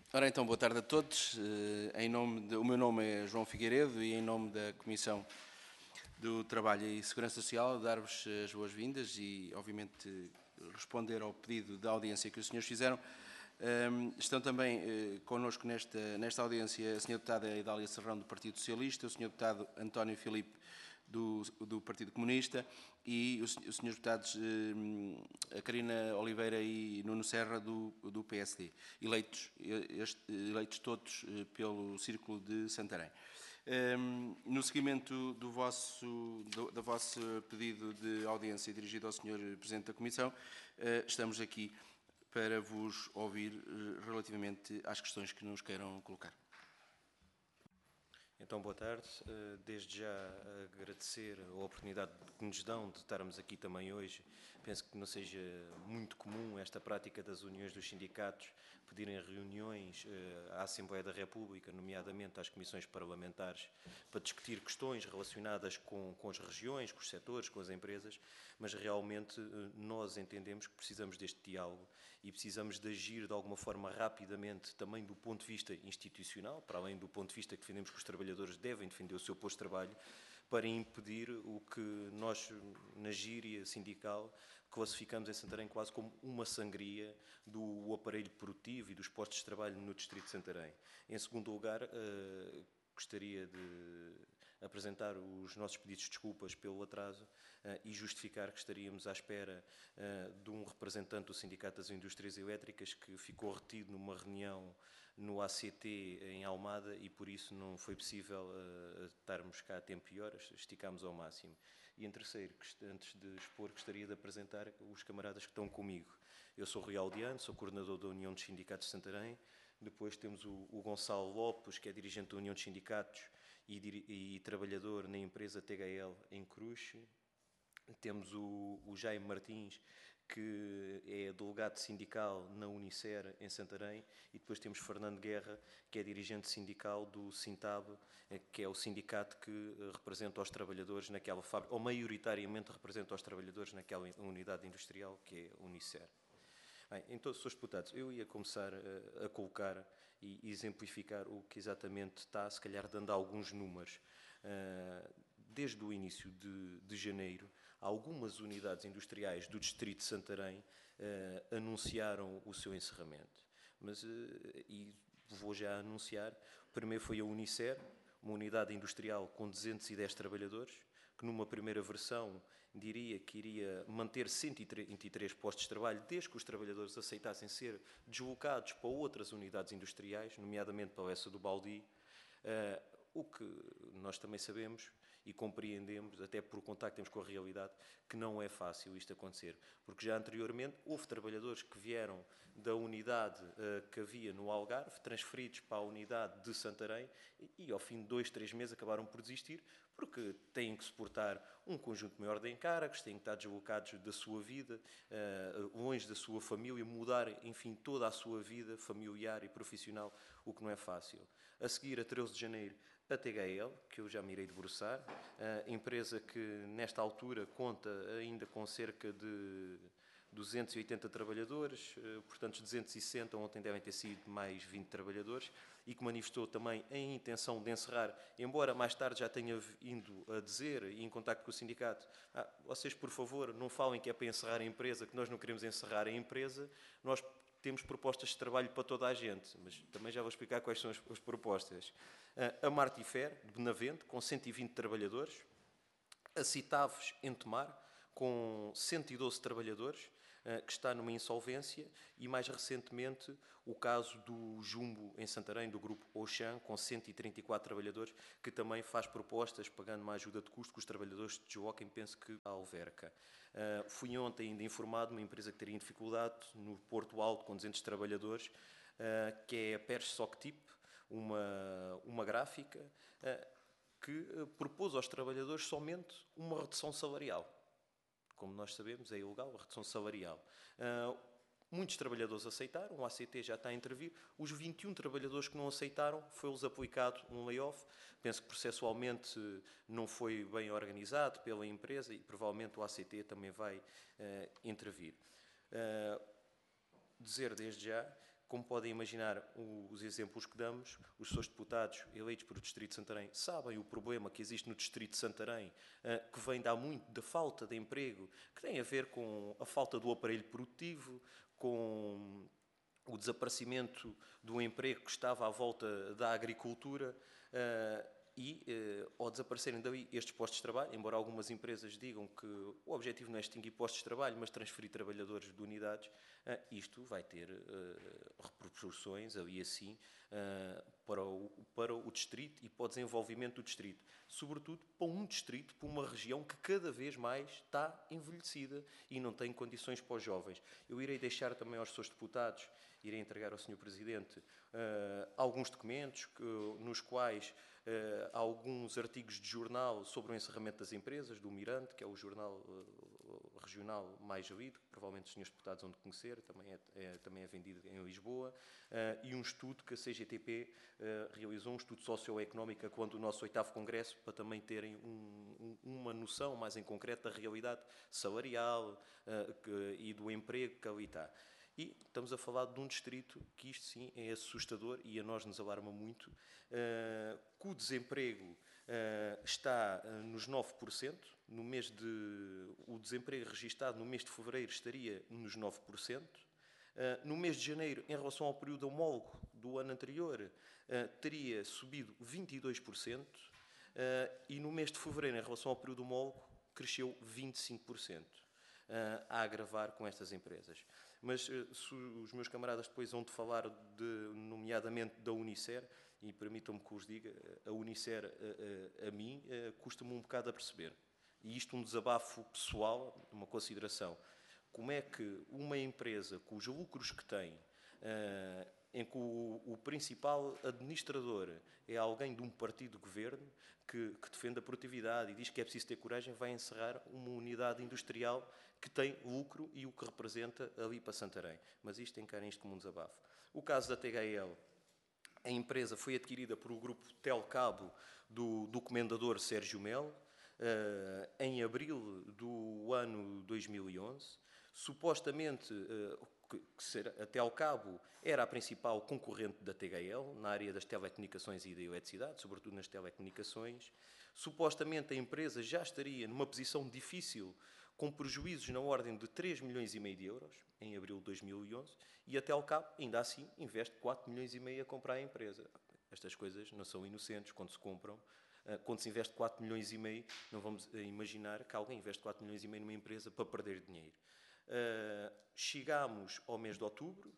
Ora então, boa tarde a todos. O meu nome é João Figueiredo e em nome da Comissão do Trabalho e Segurança Social dar-vos as boas-vindas e, obviamente, responder ao pedido da audiência que os senhores fizeram. Estão também connosco nesta audiência a Sra. Deputada Idália Serrão, do Partido Socialista, o Sr. Deputado António Filipe, do Partido Comunista, e os Srs. Deputados a Carina Oliveira e Nuno Serra, do PSD, eleitos todos pelo Círculo de Santarém. No seguimento do vosso pedido de audiência dirigido ao Sr. Presidente da Comissão, estamos aqui para vos ouvir relativamente às questões que nos queiram colocar. Então, boa tarde. Desde já agradecer a oportunidade que nos dão de estarmos aqui também hoje. Penso que não seja muito comum esta prática das uniões dos sindicatos pedirem reuniões à Assembleia da República, nomeadamente às comissões parlamentares, para discutir questões relacionadas com as regiões, com os setores, com as empresas, mas realmente nós entendemos que precisamos deste diálogo e precisamos de agir de alguma forma rapidamente também do ponto de vista institucional, para além do ponto de vista que defendemos que os trabalhadores devem defender o seu posto de trabalho, para impedir o que nós, na gíria sindical, classificamos em Santarém quase como uma sangria do aparelho produtivo e dos postos de trabalho no Distrito de Santarém. Em segundo lugar, gostaria de apresentar os nossos pedidos de desculpas pelo atraso e justificar que estaríamos à espera de um representante do Sindicato das Indústrias Elétricas que ficou retido numa reunião no ACT em Almada e por isso não foi possível estarmos cá a tempo e horas, esticámos ao máximo. E em terceiro, antes de expor, gostaria de apresentar os camaradas que estão comigo. Eu sou Rui Aldeano, sou coordenador da União dos Sindicatos de Santarém. Depois temos o Gonçalo Lopes, que é dirigente da União dos Sindicatos e trabalhador na empresa THL em Cruz. Temos o Jaime Martins, que é delegado sindical na Unicer em Santarém, e depois temos Fernando Guerra, que é dirigente sindical do Sintab, que é o sindicato que representa os trabalhadores naquela fábrica, ou maioritariamente representa os trabalhadores naquela unidade industrial que é a Unicer. Bem, então, Srs. Deputados, eu ia começar a colocar e exemplificar o que exatamente está, se calhar dando alguns números. Desde o início de janeiro, algumas unidades industriais do Distrito de Santarém anunciaram o seu encerramento. E vou já anunciar, primeiro foi a Unicer, uma unidade industrial com 210 trabalhadores, que numa primeira versão diria que iria manter 123 postos de trabalho, desde que os trabalhadores aceitassem ser deslocados para outras unidades industriais, nomeadamente para essa do Baldi, o que nós também sabemos e compreendemos, até por contacto temos com a realidade, que não é fácil isto acontecer. Porque já anteriormente houve trabalhadores que vieram da unidade que havia no Algarve, transferidos para a unidade de Santarém e ao fim de 2, 3 meses acabaram por desistir, porque têm que suportar um conjunto maior de encargos, têm que estar deslocados da sua vida, longe da sua família, mudar, enfim, toda a sua vida familiar e profissional, o que não é fácil. A seguir, a 13 de janeiro, a THL, que eu já me irei debruçar, empresa que nesta altura conta ainda com cerca de 280 trabalhadores, portanto 260, ontem devem ter sido mais 20 trabalhadores, e que manifestou também a intenção de encerrar, embora mais tarde já tenha vindo a dizer, e em contacto com o sindicato, vocês por favor não falem que é para encerrar a empresa, que nós não queremos encerrar a empresa, nós temos propostas de trabalho para toda a gente, mas também já vou explicar quais são as propostas. A Martifer, de Benavente, com 120 trabalhadores, a Citaves, em Tomar, com 112 trabalhadores, que está numa insolvência, e mais recentemente o caso do Jumbo em Santarém, do grupo Auchan, com 134 trabalhadores, que também faz propostas, pagando uma ajuda de custo, que os trabalhadores se desloquem, penso que à Alverca. Fui ontem ainda informado de uma empresa que teria dificuldade no Porto Alto, com 200 trabalhadores, que é a Pers Soctip, uma gráfica, que propôs aos trabalhadores somente uma redução salarial. Como nós sabemos, é ilegal a redução salarial. Muitos trabalhadores aceitaram, o ACT já está a intervir. Os 21 trabalhadores que não aceitaram, foi-lhes aplicado um layoff. Penso que processualmente não foi bem organizado pela empresa e provavelmente o ACT também vai intervir. Dizer desde já Como podem imaginar, os exemplos que damos, os seus deputados eleitos para o Distrito de Santarém sabem o problema que existe no Distrito de Santarém, que vem da muito da falta de emprego, que tem a ver com a falta do aparelho produtivo, com o desaparecimento do emprego que estava à volta da agricultura, ao desaparecerem daí estes postos de trabalho, embora algumas empresas digam que o objetivo não é extinguir postos de trabalho, mas transferir trabalhadores de unidades, isto vai ter repercussões, ali assim, para o distrito e para o desenvolvimento do distrito. Sobretudo para um distrito, para uma região que cada vez mais está envelhecida e não tem condições para os jovens. Eu irei deixar também aos seus deputados, irei entregar ao Sr. Presidente alguns documentos nos quais alguns artigos de jornal sobre o encerramento das empresas, do Mirante, que é o jornal regional mais lido, que provavelmente os senhores deputados vão de conhecer, também é vendido em Lisboa, e um estudo que a CGTP realizou, um estudo socioeconómico, quando o nosso 8º Congresso, para também terem uma noção mais em concreto da realidade salarial e do emprego que ali está. E estamos a falar de um distrito que isto sim é assustador e a nós nos alarma muito, que o desemprego está nos 9%, o desemprego registado no mês de fevereiro estaria nos 9%, no mês de janeiro, em relação ao período homólogo do ano anterior, teria subido 22%, e no mês de fevereiro, em relação ao período homólogo, cresceu 25%, a agravar com estas empresas. Mas se os meus camaradas depois vão de falar, nomeadamente da Unicer, e permitam-me que os diga, a Unicer a mim custa-me um bocado a perceber. E isto um desabafo pessoal, uma consideração. Como é que uma empresa cujos lucros que tem, em que o principal administrador é alguém de um partido de governo que defende a produtividade e diz que é preciso ter coragem, vai encerrar uma unidade industrial que tem lucro e o que representa ali para Santarém. Mas isto encarem isto como um desabafo. O caso da THL, a empresa foi adquirida por o grupo Telcabo do comendador Sérgio Melo, em abril do ano 2011. Supostamente, a Telcabo era a principal concorrente da THL na área das telecomunicações e da eletricidade, sobretudo nas telecomunicações. Supostamente a empresa já estaria numa posição difícil, com prejuízos na ordem de 3,5 milhões de euros, em abril de 2011, e a Telcabo, ainda assim, investe 4,5 milhões a comprar a empresa. Estas coisas não são inocentes quando se compram. Quando se investe 4,5 milhões, não vamos imaginar que alguém investe 4,5 milhões numa empresa para perder dinheiro. Chegámos ao mês de outubro,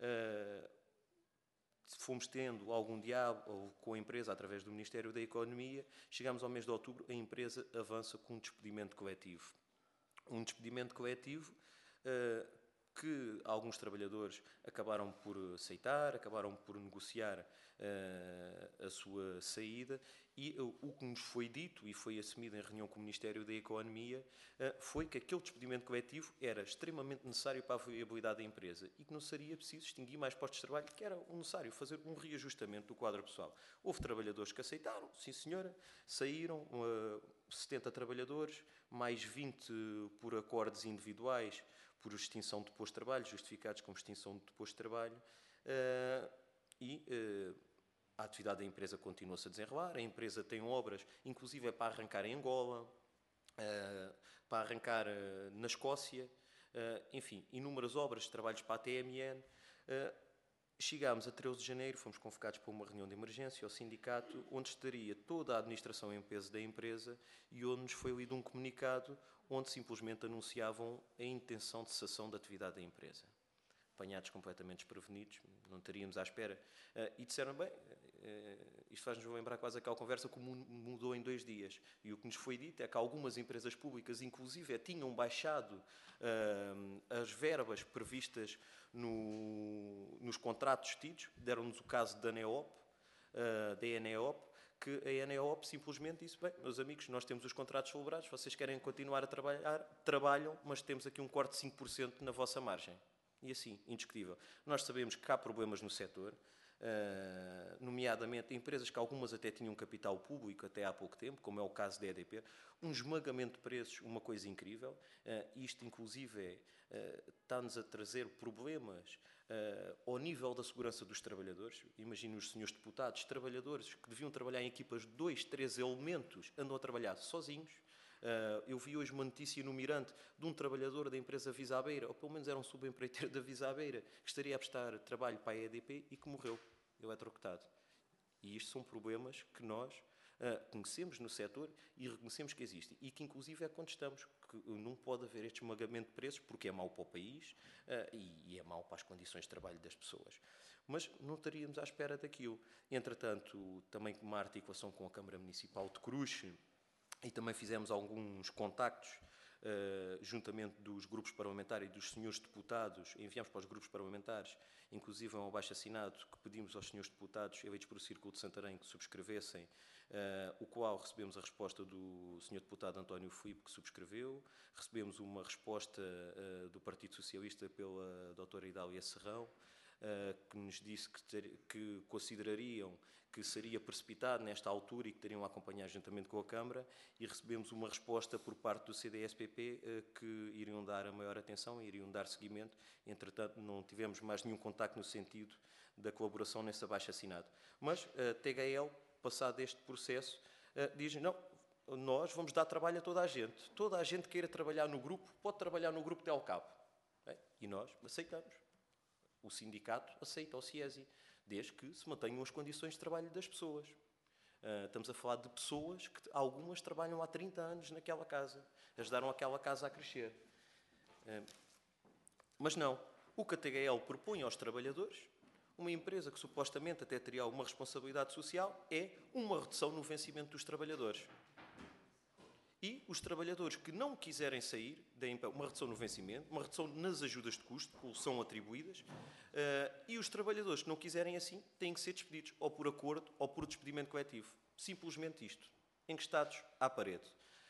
fomos tendo algum diálogo com a empresa através do Ministério da Economia, chegámos ao mês de outubro, a empresa avança com um despedimento coletivo. Um despedimento coletivo que alguns trabalhadores acabaram por aceitar, acabaram por negociar a sua saída, e o que nos foi dito e foi assumido em reunião com o Ministério da Economia foi que aquele despedimento coletivo era extremamente necessário para a viabilidade da empresa e que não seria preciso extinguir mais postos de trabalho, que era necessário fazer um reajustamento do quadro pessoal. Houve trabalhadores que aceitaram, sim senhora, saíram 70 trabalhadores, mais 20 por acordos individuais, por extinção de posto de trabalho, justificados como extinção de posto de trabalho, a atividade da empresa continua-se a desenrolar. A empresa tem obras, inclusive para arrancar em Angola, para arrancar na Escócia, enfim, inúmeras obras de trabalhos para a TMN. Chegámos a 13 de janeiro, fomos convocados para uma reunião de emergência ao sindicato, onde estaria toda a administração em peso da empresa e onde nos foi lido um comunicado onde simplesmente anunciavam a intenção de cessação da atividade da empresa. Apanhados completamente desprevenidos, não estaríamos à espera. E disseram, bem, isto faz-nos lembrar quase aquela conversa que o mundo mudou em 2 dias. E o que nos foi dito é que algumas empresas públicas, inclusive, tinham baixado as verbas previstas nos contratos tidos. Deram-nos o caso da Eneop, que a Eneop simplesmente disse, bem, meus amigos, nós temos os contratos celebrados, vocês querem continuar a trabalhar, trabalham, mas temos aqui um corte de 5% na vossa margem. E assim, indiscutível. Nós sabemos que há problemas no setor, nomeadamente empresas que algumas até tinham capital público até há pouco tempo, como é o caso da EDP, um esmagamento de preços, uma coisa incrível. Isto, inclusive, está-nos a trazer problemas ao nível da segurança dos trabalhadores. Imagino os senhores deputados, trabalhadores que deviam trabalhar em equipas de 2, 3 elementos, andam a trabalhar sozinhos. Eu vi hoje uma notícia no Mirante de um trabalhador da empresa Visabeira, ou pelo menos era um subempreiteiro da Visabeira, que estaria a prestar trabalho para a EDP e que morreu, eletrocutado. E isto são problemas que nós conhecemos no setor e reconhecemos que existem. E que, inclusive, é contestamos que não pode haver este esmagamento de preços, porque é mau para o país e é mau para as condições de trabalho das pessoas. Mas não estaríamos à espera daquilo. Entretanto, também com uma articulação com a Câmara Municipal de Cruz, e também fizemos alguns contactos, juntamente dos grupos parlamentares e dos senhores deputados, enviámos para os grupos parlamentares, inclusive um abaixo-assinado que pedimos aos senhores deputados eleitos por o Círculo de Santarém que subscrevessem, o qual recebemos a resposta do senhor deputado António Filipe, que subscreveu, recebemos uma resposta do Partido Socialista pela doutora Idália Serrão, que nos disse que considerariam que seria precipitado nesta altura e que teriam a acompanhar juntamente com a Câmara, e recebemos uma resposta por parte do CDS-PP que iriam dar a maior atenção e iriam dar seguimento. Entretanto, não tivemos mais nenhum contacto no sentido da colaboração nesse abaixo-assinado. Mas a TGL, passado este processo, diz, não, nós vamos dar trabalho a toda a gente. Toda a gente queira trabalhar no grupo, pode trabalhar no grupo Telcap. E nós aceitamos. O sindicato aceita o CIESI, desde que se mantenham as condições de trabalho das pessoas. Estamos a falar de pessoas que algumas trabalham há 30 anos naquela casa, ajudaram aquela casa a crescer. Mas não. O que a TGL propõe aos trabalhadores, uma empresa que supostamente até teria uma responsabilidade social, é uma redução no vencimento dos trabalhadores. E os trabalhadores que não quiserem sair, uma redução no vencimento, uma redução nas ajudas de custo, que são atribuídas, e os trabalhadores que não quiserem assim, têm que ser despedidos, ou por acordo, ou por despedimento coletivo. Simplesmente isto. Encostados à parede.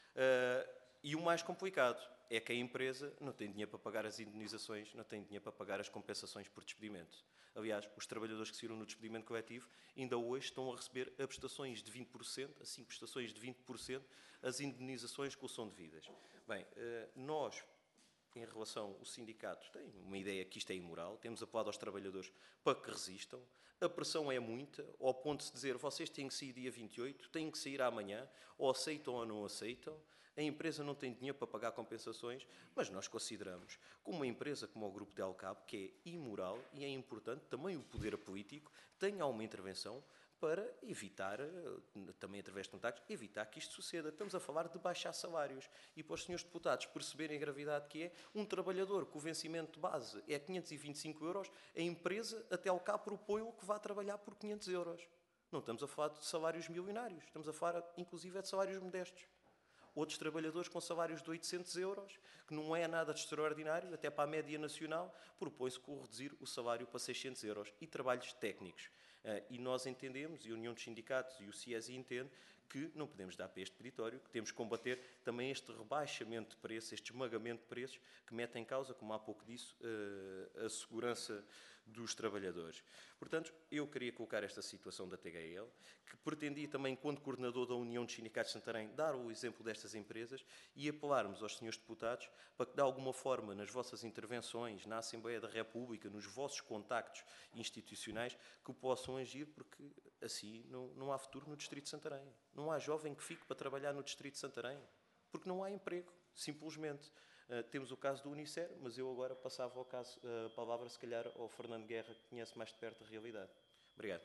E o mais complicado é que a empresa não tem dinheiro para pagar as indenizações, não tem dinheiro para pagar as compensações por despedimento. Aliás, os trabalhadores que saíram no despedimento coletivo ainda hoje estão a receber a prestações de 20%, assim prestações de 20%, as indenizações que lhes são devidas. Bem, nós, em relação ao sindicato, tem uma ideia que isto é imoral, temos apelado aos trabalhadores para que resistam, a pressão é muita, ao ponto de se dizer, vocês têm que sair dia 28, têm que sair amanhã, ou aceitam ou não aceitam. A empresa não tem dinheiro para pagar compensações, mas nós consideramos que uma empresa como o Grupo Telcap, que é imoral e é importante, também o poder político tenha uma intervenção para evitar, também através de contactos, evitar que isto suceda. Estamos a falar de baixar salários. E para os senhores deputados perceberem a gravidade que é, um trabalhador com o vencimento de base é 525 euros, a empresa, a Telcap, propõe-o que vá trabalhar por 500 euros. Não estamos a falar de salários milionários, estamos a falar, inclusive, de salários modestos. Outros trabalhadores com salários de 800 euros, que não é nada de extraordinário, até para a média nacional, propõe-se reduzir o salário para 600 euros e trabalhos técnicos. E nós entendemos, e a União dos Sindicatos e o CIESI entende, que não podemos dar para este peditório, que temos que combater também este rebaixamento de preços, este esmagamento de preços, que mete em causa, como há pouco disse, a segurança dos trabalhadores. Portanto, eu queria colocar esta situação da TGL, que pretendia também, enquanto coordenador da União dos Sindicatos de Santarém, dar o exemplo destas empresas e apelarmos aos senhores deputados para que, de alguma forma, nas vossas intervenções, na Assembleia da República, nos vossos contactos institucionais, que possam agir, porque assim não há futuro no Distrito de Santarém. Não há jovem que fique para trabalhar no Distrito de Santarém, porque não há emprego, simplesmente. Temos o caso do Unicer, mas eu agora passava a palavra, se calhar, ao Fernando Guerra, que conhece mais de perto a realidade. Obrigado.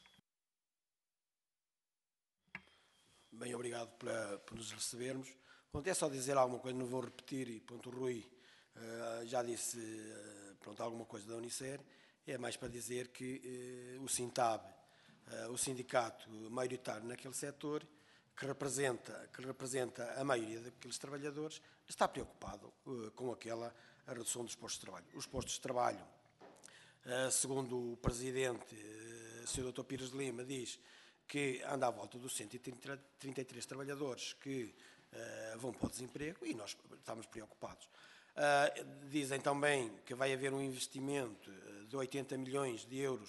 Bem, obrigado por nos recebermos. Pronto, é só dizer alguma coisa, não vou repetir, e pronto, o Rui já disse pronto, alguma coisa da Unicer, é mais para dizer que o Sintab, o sindicato maioritário naquele setor, que representa a maioria daqueles trabalhadores, está preocupado com a redução dos postos de trabalho. Os postos de trabalho, segundo o Presidente, o Sr. Dr. Pires de Lima, diz que anda à volta dos 133 trabalhadores que vão para o desemprego e nós estamos preocupados. Dizem também que vai haver um investimento de 80 milhões de euros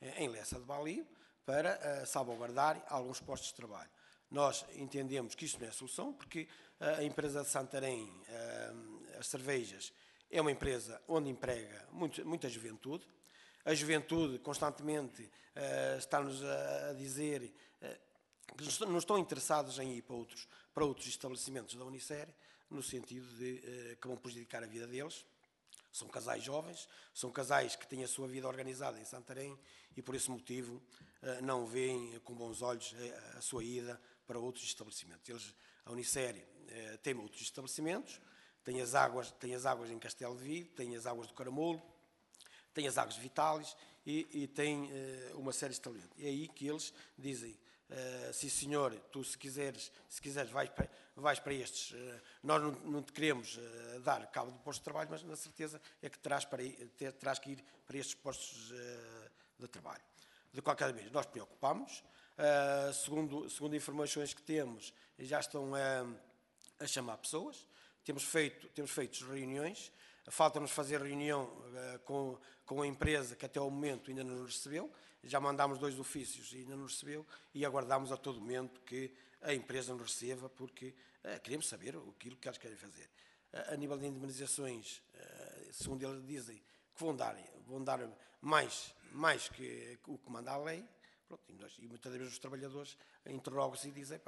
em Lessa de Balio para salvaguardar alguns postos de trabalho. Nós entendemos que isto não é a solução, porque a empresa de Santarém, as cervejas, é uma empresa onde emprega muita juventude. A juventude constantemente está-nos a dizer que não estão interessados em ir para outros estabelecimentos da Unicere, no sentido de que vão prejudicar a vida deles. São casais jovens, são casais que têm a sua vida organizada em Santarém e, por esse motivo, não veem com bons olhos a sua ida para outros estabelecimentos. A Unicere tem outros estabelecimentos, tem as águas em Castelo de Vigo, tem as águas do Caramulo, tem as águas de Vitalis e tem uma série de estabelecimentos. É aí que eles dizem, sim senhor, tu se quiseres vais para estes, nós não te queremos dar cabo do posto de trabalho, mas na certeza é que terás que ir para estes postos de trabalho. De qualquer maneira, nós preocupamos, segundo informações que temos, já estão a chamar pessoas, temos feito reuniões, falta-nos fazer reunião com a empresa que até ao momento ainda não nos recebeu, já mandámos 2 ofícios e ainda não nos recebeu e aguardamos a todo momento que a empresa nos receba porque queremos saber aquilo que eles querem fazer. A nível de indemnizações, segundo eles dizem, que vão dar mais que o que manda a lei. Pronto, e muitas vezes os trabalhadores interrogam-se e dizem,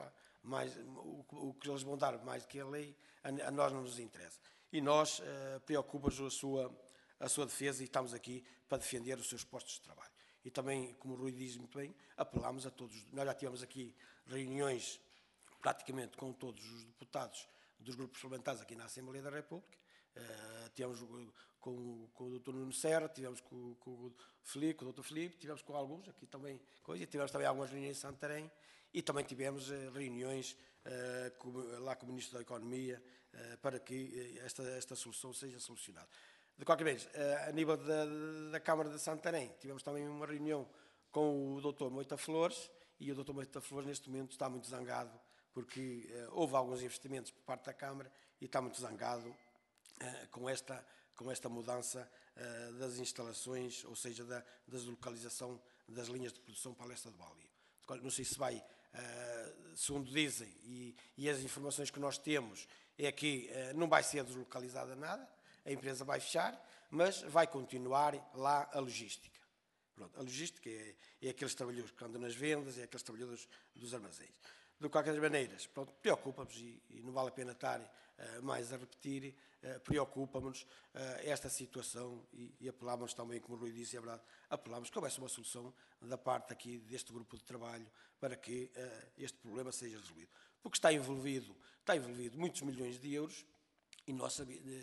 o que eles vão dar mais do que a lei, a nós não nos interessa. E nós preocupa-nos a sua defesa e estamos aqui para defender os seus postos de trabalho. E também, como o Rui diz muito bem, apelamos a todos. Nós já tivemos aqui reuniões praticamente com todos os deputados dos grupos parlamentares aqui na Assembleia da República. Tivemos com o Dr. Nuno Serra, tivemos com o Dr. Filipe, tivemos com alguns aqui também, tivemos também algumas reuniões em Santarém e também tivemos reuniões lá com o Ministro da Economia para que esta solução seja solucionada. De qualquer maneira, a nível da Câmara de Santarém, tivemos também uma reunião com o Dr. Moita Flores e o Dr. Moita Flores neste momento está muito zangado porque houve alguns investimentos por parte da Câmara e está muito zangado com esta mudança das instalações, ou seja, da deslocalização das linhas de produção para a Lessa de Balio. Não sei se vai, segundo dizem, e as informações que nós temos, é que não vai ser deslocalizada nada, a empresa vai fechar, mas vai continuar lá a logística. Pronto, a logística é aqueles trabalhadores que andam nas vendas, é aqueles trabalhadores dos armazéns. De qualquer maneira, preocupa-nos e não vale a pena estar mais a repetir, preocupa-nos esta situação e apelamos também, como o Rui disse, é verdade, apelamos que houvesse uma solução da parte aqui deste grupo de trabalho para que este problema seja resolvido. Porque está envolvido muitos milhões de euros e nós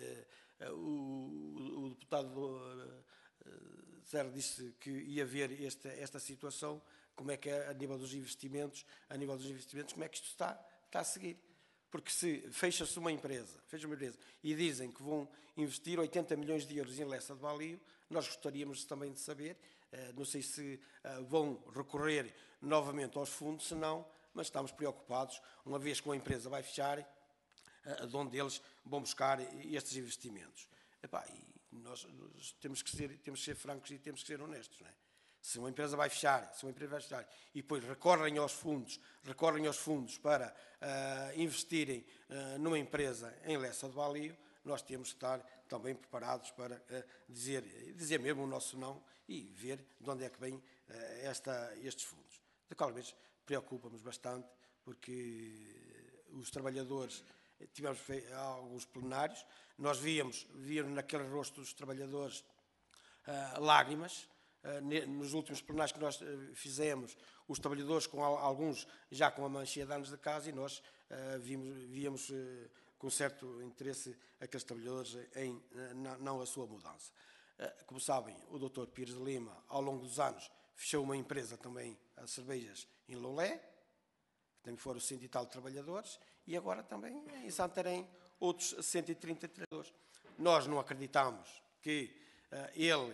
o deputado Serra disse que ia ver esta situação, como é que é a nível dos investimentos, como é que isto está a seguir. Porque se fecha-se uma empresa e dizem que vão investir 80 milhões de euros em Lessa de Balio, nós gostaríamos também de saber, não sei se vão recorrer novamente aos fundos, se não, mas estamos preocupados, uma vez que uma empresa vai fechar, de onde eles vão buscar estes investimentos. E nós temos que ser francos e temos que ser honestos, não é? Se uma empresa vai fechar, e depois recorrem aos fundos para investirem numa empresa em Lessa de Balio, nós temos que estar também preparados para dizer mesmo o nosso não e ver de onde é que vêm estes fundos. De qualquer vez, preocupa-nos bastante, porque os trabalhadores, tivemos alguns plenários, nós víamos naquele rosto dos trabalhadores lágrimas. Nos últimos plenários que nós fizemos, os trabalhadores, com alguns já com a mancha de anos de casa, e nós víamos com certo interesse aqueles trabalhadores em não a sua mudança. Como sabem, o Dr. Pires de Lima, ao longo dos anos, fechou uma empresa também, a cervejas, em Lolé, também foram 100 e tal trabalhadores, e agora também em Santarém outros 130 trabalhadores. Nós não acreditamos que ele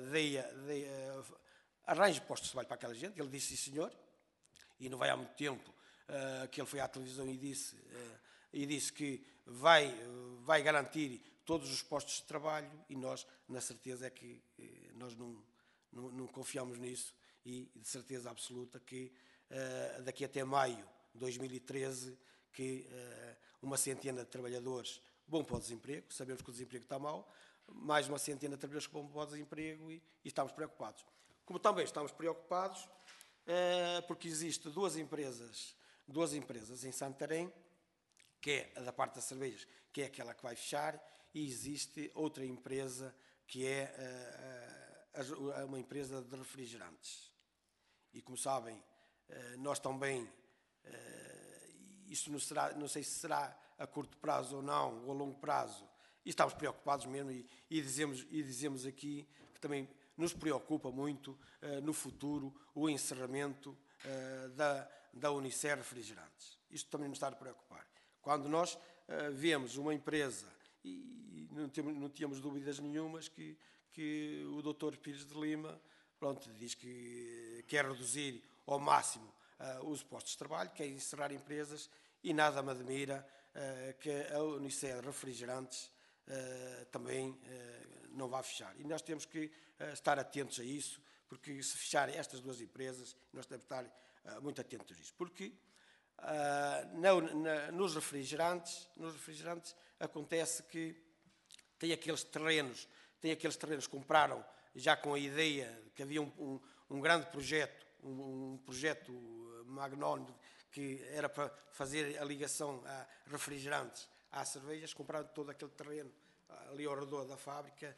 arranje postos de trabalho para aquela gente. Ele disse sim senhor, e não vai há muito tempo que ele foi à televisão e disse que vai garantir todos os postos de trabalho, e nós, na certeza, é que nós não confiamos nisso e de certeza absoluta que daqui até maio de 2013 que uma centena de trabalhadores vão para o desemprego, sabemos que o desemprego está mal, mais uma centena de trabalhadores que vão para o desemprego e estamos preocupados. Como também estamos preocupados porque existem duas empresas em Santarém, que é a da parte das cervejas, que é aquela que vai fechar, e existe outra empresa que é uma empresa de refrigerantes. E como sabem, nós também, isto não sei se será a curto prazo ou não, ou a longo prazo, e estamos preocupados mesmo, e dizemos aqui que também nos preocupa muito no futuro o encerramento da Unicer Refrigerantes. Isto também nos está a preocupar. Quando nós vemos uma empresa, e não tínhamos dúvidas nenhumas que o Dr. Pires de Lima, pronto, diz que quer reduzir ao máximo os postos de trabalho, quer encerrar empresas, e nada me admira que a Unicer Refrigerantes também não vá fechar. E nós temos que estar atentos a isso, porque se fecharem estas duas empresas, nós temos que estar muito atentos a isso. Porque nos refrigerantes acontece que tem aqueles terrenos que compraram já com a ideia que havia um grande projeto, um projeto magnónimo que era para fazer a ligação a refrigerantes às cervejas, compraram todo aquele terreno ali ao redor da fábrica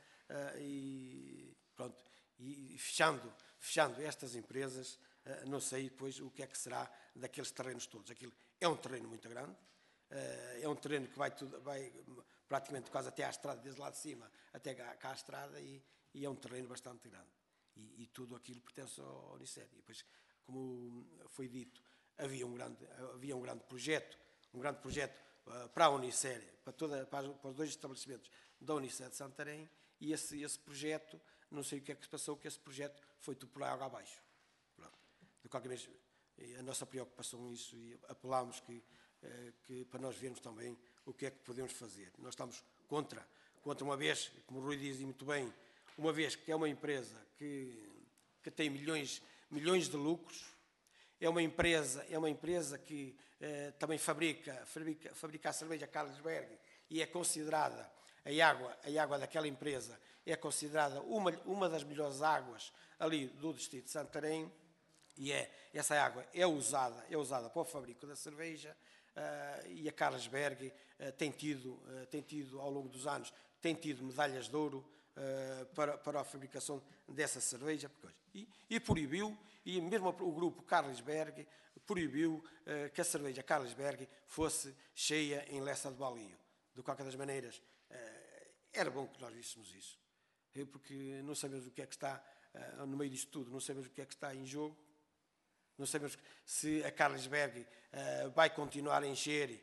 e pronto, e fechando estas empresas, não sei depois o que é que será daqueles terrenos todos. Aquilo é um terreno muito grande, é um terreno que vai praticamente quase até à estrada, desde lá de cima até cá à estrada, e é um terreno bastante grande. E tudo aquilo pertence ao Unicer. E depois, como foi dito, havia um grande projeto para a Unicer, para os dois estabelecimentos da Unicer de Santarém, e esse projeto, não sei o que é que se passou, que esse projeto foi tudo por água abaixo. Pronto. De qualquer maneira, a nossa preocupação é isso, e apelamos que para nós vermos também o que é que podemos fazer. Nós estamos contra uma vez, como o Rui diz muito bem, uma vez que é uma empresa que tem milhões de lucros, é uma empresa que também fabrica a cerveja Carlsberg, e é considerada, a água daquela empresa é considerada uma das melhores águas ali do distrito de Santarém, e essa água é usada para o fabrico da cerveja, e a Carlsberg tem tido ao longo dos anos, medalhas de ouro para a fabricação dessa cerveja, e proibiu, e mesmo o grupo Carlsberg proibiu que a cerveja Carlsberg fosse cheia em Lessa de Balio. De qualquer das maneiras, era bom que nós víssemos isso, porque não sabemos o que é que está no meio disto tudo, não sabemos o que é que está em jogo, não sabemos se a Carlsberg vai continuar a encher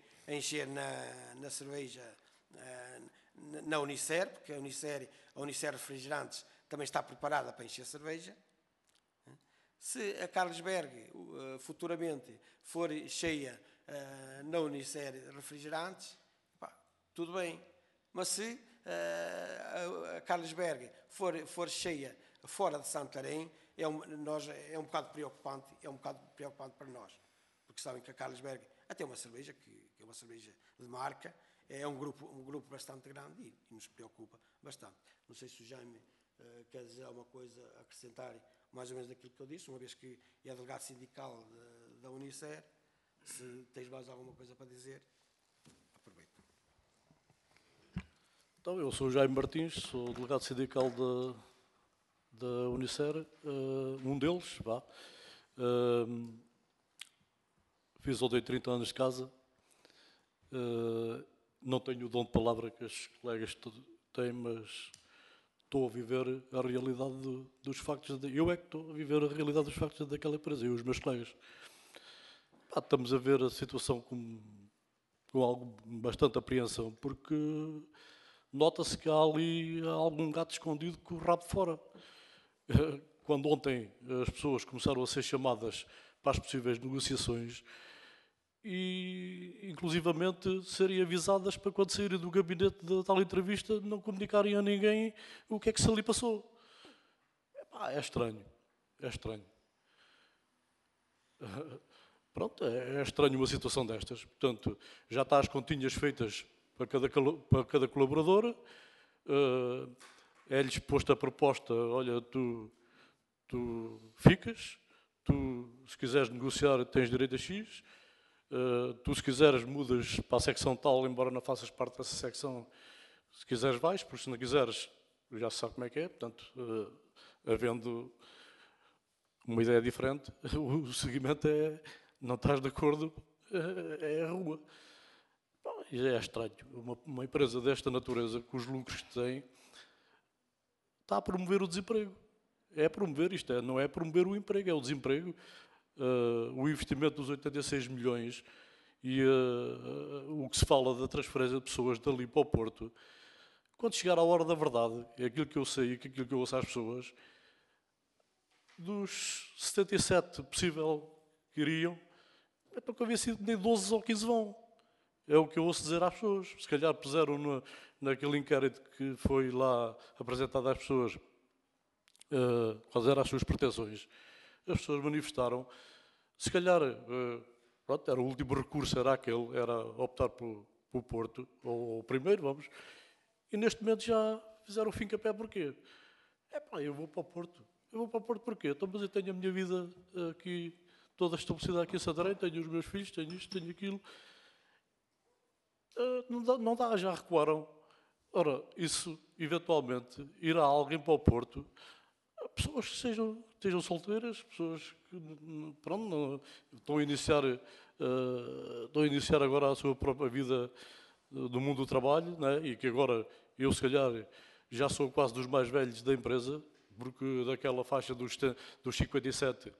na cerveja na Unicer, porque a Unicer Refrigerantes também está preparada para encher cerveja. Se a Carlsberg futuramente for cheia na Unicer Refrigerantes, tudo bem. Mas se a Carlsberg for cheia fora de Santarém, é um bocado preocupante para nós. Porque sabem que a Carlsberg até uma cerveja, que é uma cerveja de marca, é um grupo bastante grande e nos preocupa bastante. Não sei se o Jaime quer dizer alguma coisa, acrescentar mais ou menos daquilo que eu disse, uma vez que é delegado sindical da Unicer. Se tens mais alguma coisa para dizer, aproveita. Então, eu sou o Jaime Martins, sou delegado sindical da Unicer, um deles, vá. Fiz ontem 30 anos de casa, não tenho o dom de palavra que os colegas têm, mas estou a viver a realidade dos factos. Eu é que estou a viver a realidade dos factos daquela empresa, e os meus colegas. Estamos a ver a situação com bastante apreensão, porque nota-se que há ali algum gato escondido com o rabo fora. Quando ontem as pessoas começaram a ser chamadas para as possíveis negociações e, inclusivamente, serem avisadas para, quando saírem do gabinete da tal entrevista, não comunicarem a ninguém o que é que se ali passou. É estranho, é estranho. Pronto, é estranho uma situação destas. Portanto, já está as continhas feitas para cada colaborador, é-lhes posta a proposta, olha, tu ficas, tu, se quiseres negociar, tens direito a X, tu, se quiseres, mudas para a secção tal, embora não faças parte dessa secção, se quiseres vais, porque se não quiseres, já se sabe como é que é, portanto, havendo uma ideia diferente, o seguimento é, não estás de acordo, é a rua. Bom, é estranho, uma empresa desta natureza, com os lucros que tem, está a promover o desemprego. É promover isto, não é promover o emprego, é o desemprego. O investimento dos 86 milhões e o que se fala da transferência de pessoas dali para o Porto, quando chegar à hora da verdade, é aquilo que eu sei e aquilo que eu ouço às pessoas, dos 77 possível que iriam, é para que havia sido nem 12 ou 15 vão. É o que eu ouço dizer às pessoas. Se calhar puseram naquele inquérito que foi lá apresentado às pessoas quais eram as suas pretensões. As pessoas manifestaram. Se calhar, pronto, era o último recurso, era aquele, era optar pelo Porto, ou o primeiro, vamos. E neste momento já fizeram o fim capé porquê? Eu vou para o Porto. Eu vou para o Porto porquê? Então, mas eu tenho a minha vida aqui, toda estabelecida aqui em Santarém, tenho os meus filhos, tenho isto, tenho aquilo. Não dá, já recuaram. Ora, isso, eventualmente, irá alguém para o Porto, pessoas que estejam solteiras, pessoas que, pronto, estão a iniciar agora a sua própria vida do mundo do trabalho, né? E que agora, eu se calhar, já sou quase dos mais velhos da empresa, porque daquela faixa dos 57,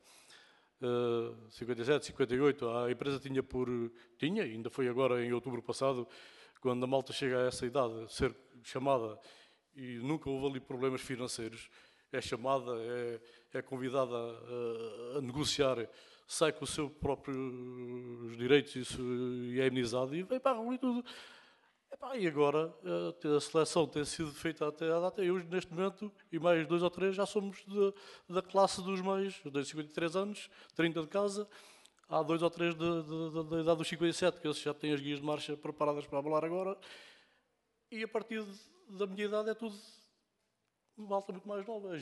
58, a empresa tinha, ainda foi agora em outubro passado, quando a malta chega a essa idade, ser chamada, e nunca houve ali problemas financeiros, é chamada, é convidada a negociar, sai com os seus próprios direitos e é imunizado e vem para a rua e tudo. E agora a seleção tem sido feita até à data. Eu, neste momento, e mais 2 ou 3, já somos da classe dos mais, eu tenho 53 anos, 30 de casa. Há 2 ou 3 da idade dos 57, que esses já têm as guias de marcha preparadas para falar agora. E a partir da minha idade é tudo malta muito mais nova,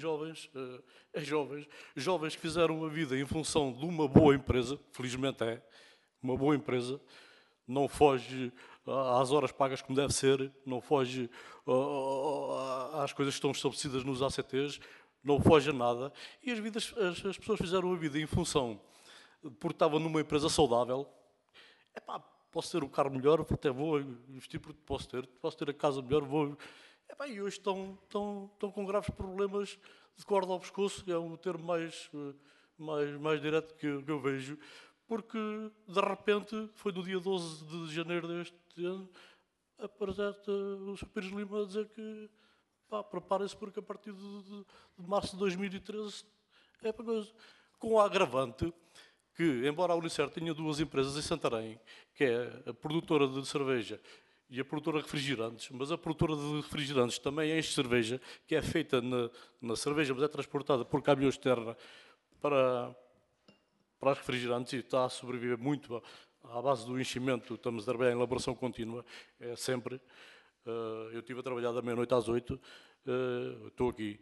jovens que fizeram a vida em função de uma boa empresa, felizmente é, uma boa empresa, não foge às horas pagas como deve ser, não foge às coisas que estão estabelecidas nos ACTs, não foge a nada. E as pessoas fizeram a vida em função, porque estavam numa empresa saudável. Posso ter o carro melhor, até vou investir porque posso ter a casa melhor, vou. E hoje estão com graves problemas de corda ao pescoço, é o termo mais direto que eu vejo, porque, de repente, foi no dia 12 de janeiro deste ano, aparece o Sr. Pires Lima a dizer que preparem-se porque a partir de março de 2013 é para coisa. Com a agravante que, embora a Unicer tenha 2 empresas em Santarém, que é a produtora de cerveja e a produtora de refrigerantes, mas a produtora de refrigerantes também enche cerveja, que é feita na cerveja, mas é transportada por caminhões de terra para os refrigerantes e está a sobreviver muito à base do enchimento. Estamos a trabalhar em elaboração contínua, é sempre. Eu estive a trabalhar da meia-noite às 8, estou aqui.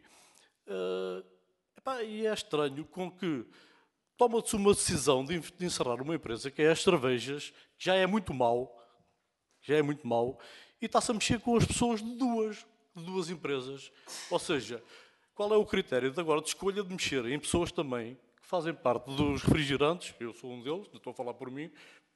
E é estranho com que toma-se uma decisão de encerrar uma empresa que é as cervejas, que já é muito mau, e está-se a mexer com as pessoas de duas empresas. Ou seja, qual é o critério de agora de escolha de mexer em pessoas também que fazem parte dos refrigerantes, eu sou um deles, não estou a falar por mim,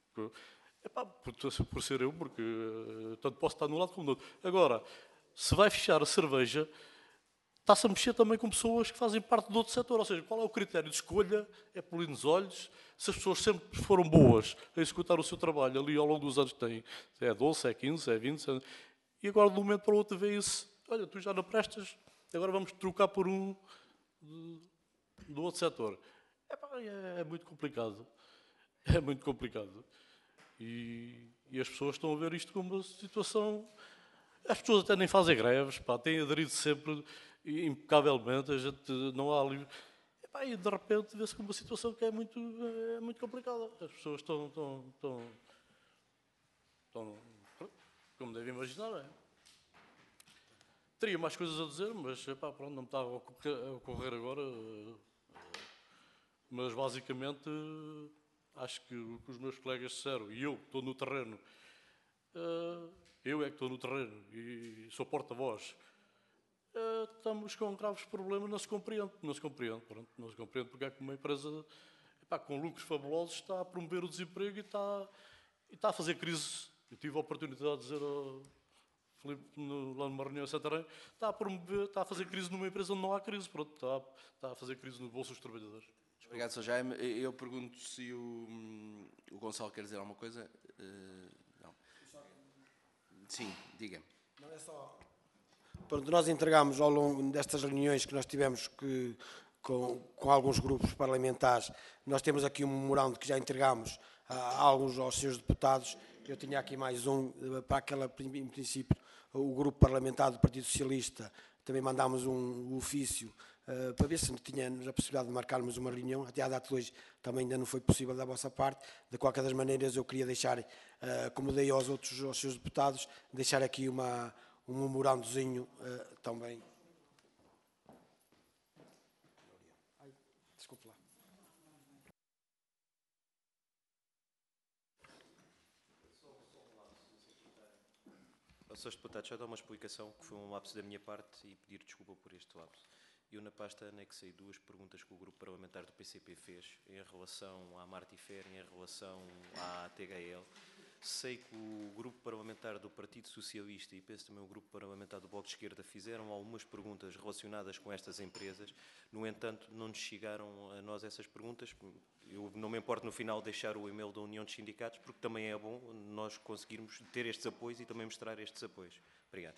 por ser eu, porque tanto posso estar de um lado como do outro. Agora, se vai fechar a cerveja, está-se a mexer também com pessoas que fazem parte de outro setor. Ou seja, qual é o critério de escolha? É por nos olhos. Se as pessoas sempre foram boas a executar o seu trabalho ali ao longo dos anos que têm, é 12, é 15, é 20, e agora de um momento para o outro vê-se, olha, tu já não prestas, agora vamos trocar por um do outro setor. É muito complicado. É muito complicado. E as pessoas estão a ver isto como uma situação... As pessoas até nem fazem greves, têm aderido sempre impecavelmente, a gente não há ali... Epá, e de repente vê-se uma situação que é muito complicada. As pessoas estão como devem imaginar, não é? Teria mais coisas a dizer, mas epá, pronto, não me está a ocorrer agora. Mas basicamente acho que o que os meus colegas disseram, e eu que estou no terreno, eu é que estou no terreno e sou porta-voz, estamos com graves problemas, não se compreende, pronto, não se compreende porque é que uma empresa epá, com lucros fabulosos está a promover o desemprego e está a fazer crise. Eu tive a oportunidade de dizer ao Filipe, lá numa reunião em Santarém, está a fazer crise numa empresa onde não há crise, pronto, está a fazer crise no bolso dos trabalhadores. Obrigado, Sr. Jaime. Eu pergunto se o Gonçalo quer dizer alguma coisa. Não. Sim, diga-me. Não é só... Pronto, nós entregámos ao longo destas reuniões que nós tivemos com alguns grupos parlamentares, nós temos aqui um memorando que já entregámos aos senhores deputados. Eu tinha aqui mais um, para aquela, em princípio, o grupo parlamentar do Partido Socialista, também mandámos um ofício para ver se tínhamos a possibilidade de marcarmos uma reunião. Até à data de hoje também ainda não foi possível da vossa parte. De qualquer das maneiras, eu queria deixar, como dei aos seus deputados, deixar aqui um memorandozinho também. Desculpe lá. Senhores deputados, só dar uma explicação, que foi um lapso da minha parte e pedir desculpa por este lapso. Eu na pasta anexei 2 perguntas que o grupo parlamentar do PCP fez em relação à Martifer e em relação à THL. Sei que o grupo parlamentar do Partido Socialista e penso também o grupo parlamentar do Bloco de Esquerda fizeram algumas perguntas relacionadas com estas empresas. No entanto, não nos chegaram a nós essas perguntas. Eu não me importo no final deixar o e-mail da União dos Sindicatos, porque também é bom nós conseguirmos ter estes apoios e também mostrar estes apoios. Obrigado.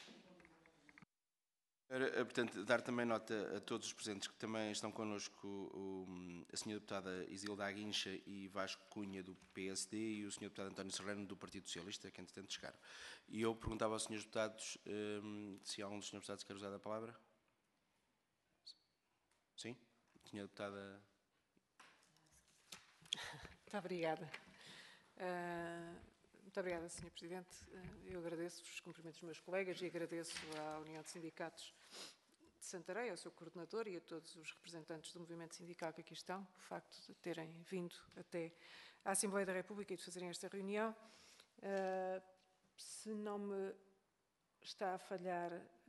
Portanto, dar também nota a todos os presentes que também estão connosco, a Sra. Deputada Isilda Aguincha e Vasco Cunha, do PSD, e o Sr. Deputado António Serrano, do Partido Socialista, que entretanto chegaram. E eu perguntava aos Srs. Deputados se algum dos Srs. Deputados quer usar a palavra. Sim? Sra. Deputada... Muito obrigada. Muito obrigada, Sr. Presidente. Eu agradeço os cumprimentos dos meus colegas e agradeço à União de Sindicatos de Santarém, ao seu coordenador e a todos os representantes do movimento sindical que aqui estão, o facto de terem vindo até à Assembleia da República e de fazerem esta reunião. Se não me está a falhar,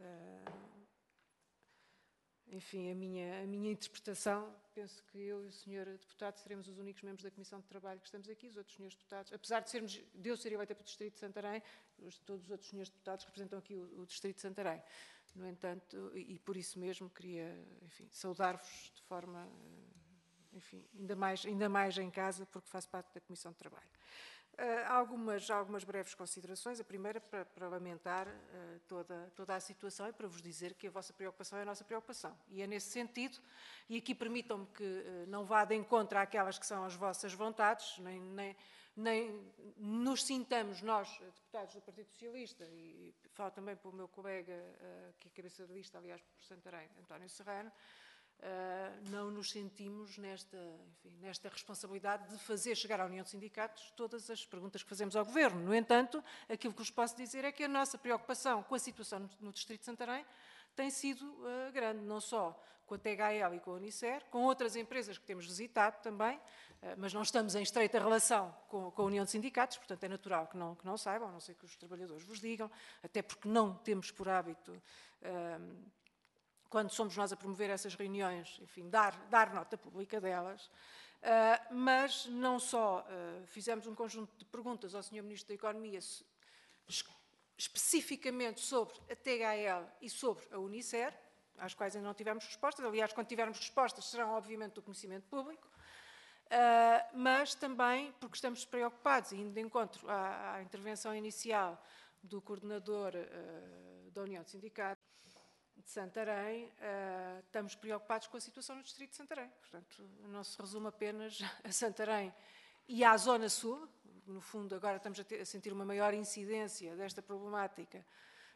enfim, a minha interpretação, penso que eu e o Sr. Deputado seremos os únicos membros da Comissão de Trabalho que estamos aqui. Os outros Srs. Deputados, apesar de eu ser eleita para o Distrito de Santarém, todos os outros Srs. Deputados representam aqui o Distrito de Santarém. No entanto, e por isso mesmo, queria, enfim, saudar-vos de forma, enfim, ainda mais em casa, porque faço parte da Comissão de Trabalho. Algumas breves considerações. A primeira para lamentar toda a situação e para vos dizer que a vossa preocupação é a nossa preocupação. E é nesse sentido, e aqui permitam-me que não vá de encontro àquelas que são as vossas vontades, nem nos sintamos nós, deputados do Partido Socialista, e falo também pelo meu colega, que é cabeça de lista, aliás, por Santarém, António Serrano, não nos sentimos nesta responsabilidade de fazer chegar à União de Sindicatos todas as perguntas que fazemos ao Governo. No entanto, aquilo que vos posso dizer é que a nossa preocupação com a situação no Distrito de Santarém tem sido grande, não só com a THL e com a Unicer, com outras empresas que temos visitado também, mas não estamos em estreita relação com a União de Sindicatos, portanto é natural que não saibam, a não ser que os trabalhadores vos digam, até porque não temos por hábito... quando somos nós a promover essas reuniões, enfim, dar nota pública delas, mas não só fizemos um conjunto de perguntas ao Sr. Ministro da Economia especificamente sobre a THL e sobre a Unicer, às quais ainda não tivemos respostas, aliás, quando tivermos respostas serão obviamente do conhecimento público, mas também porque estamos preocupados, e indo de encontro à intervenção inicial do coordenador da União de Sindicatos de Santarém, estamos preocupados com a situação no Distrito de Santarém. Portanto, não se resume apenas a Santarém e à Zona Sul. No fundo, agora estamos a sentir uma maior incidência desta problemática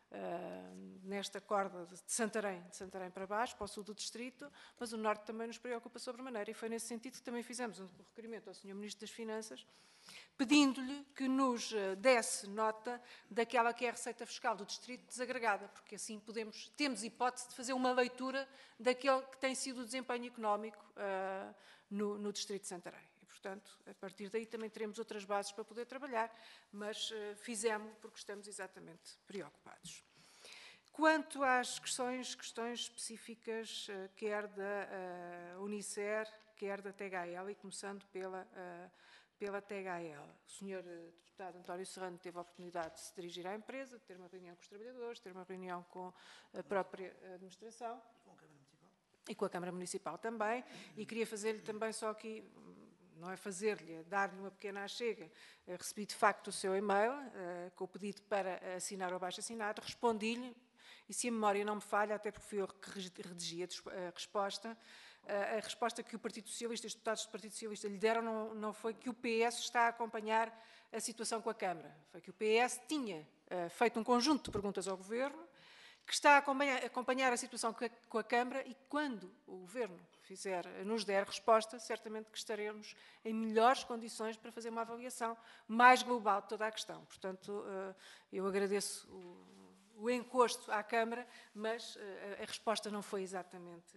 nesta corda de Santarém para baixo, para o sul do distrito, mas o norte também nos preocupa sobremaneira, e foi nesse sentido que também fizemos um requerimento ao Sr. Ministro das Finanças, pedindo-lhe que nos desse nota daquela que é a receita fiscal do distrito desagregada, porque assim temos hipótese de fazer uma leitura daquele que tem sido o desempenho económico no distrito de Santarém. E, portanto, a partir daí também teremos outras bases para poder trabalhar, mas fizemos porque estamos exatamente preocupados. Quanto às questões específicas, quer da Unicer, quer da THL, e começando pela THL. O Sr. Deputado António Serrano teve a oportunidade de se dirigir à empresa, de ter uma reunião com os trabalhadores, de ter uma reunião com a própria administração e com a Câmara Municipal também, e queria fazer-lhe também só aqui, não é fazer-lhe, é dar-lhe uma pequena achega. Recebi de facto o seu e-mail com o pedido para assinar ou abaixo assinado, respondi-lhe, e se a memória não me falha, até porque fui eu que redigi a resposta que o Partido Socialista, os deputados do Partido Socialista lhe deram não foi que o PS está a acompanhar a situação com a Câmara, foi que o PS tinha feito um conjunto de perguntas ao Governo, que está a acompanhar a situação com a Câmara, e quando o Governo nos der resposta, certamente que estaremos em melhores condições para fazer uma avaliação mais global de toda a questão. Portanto, eu agradeço o encosto à Câmara, mas a resposta não foi exatamente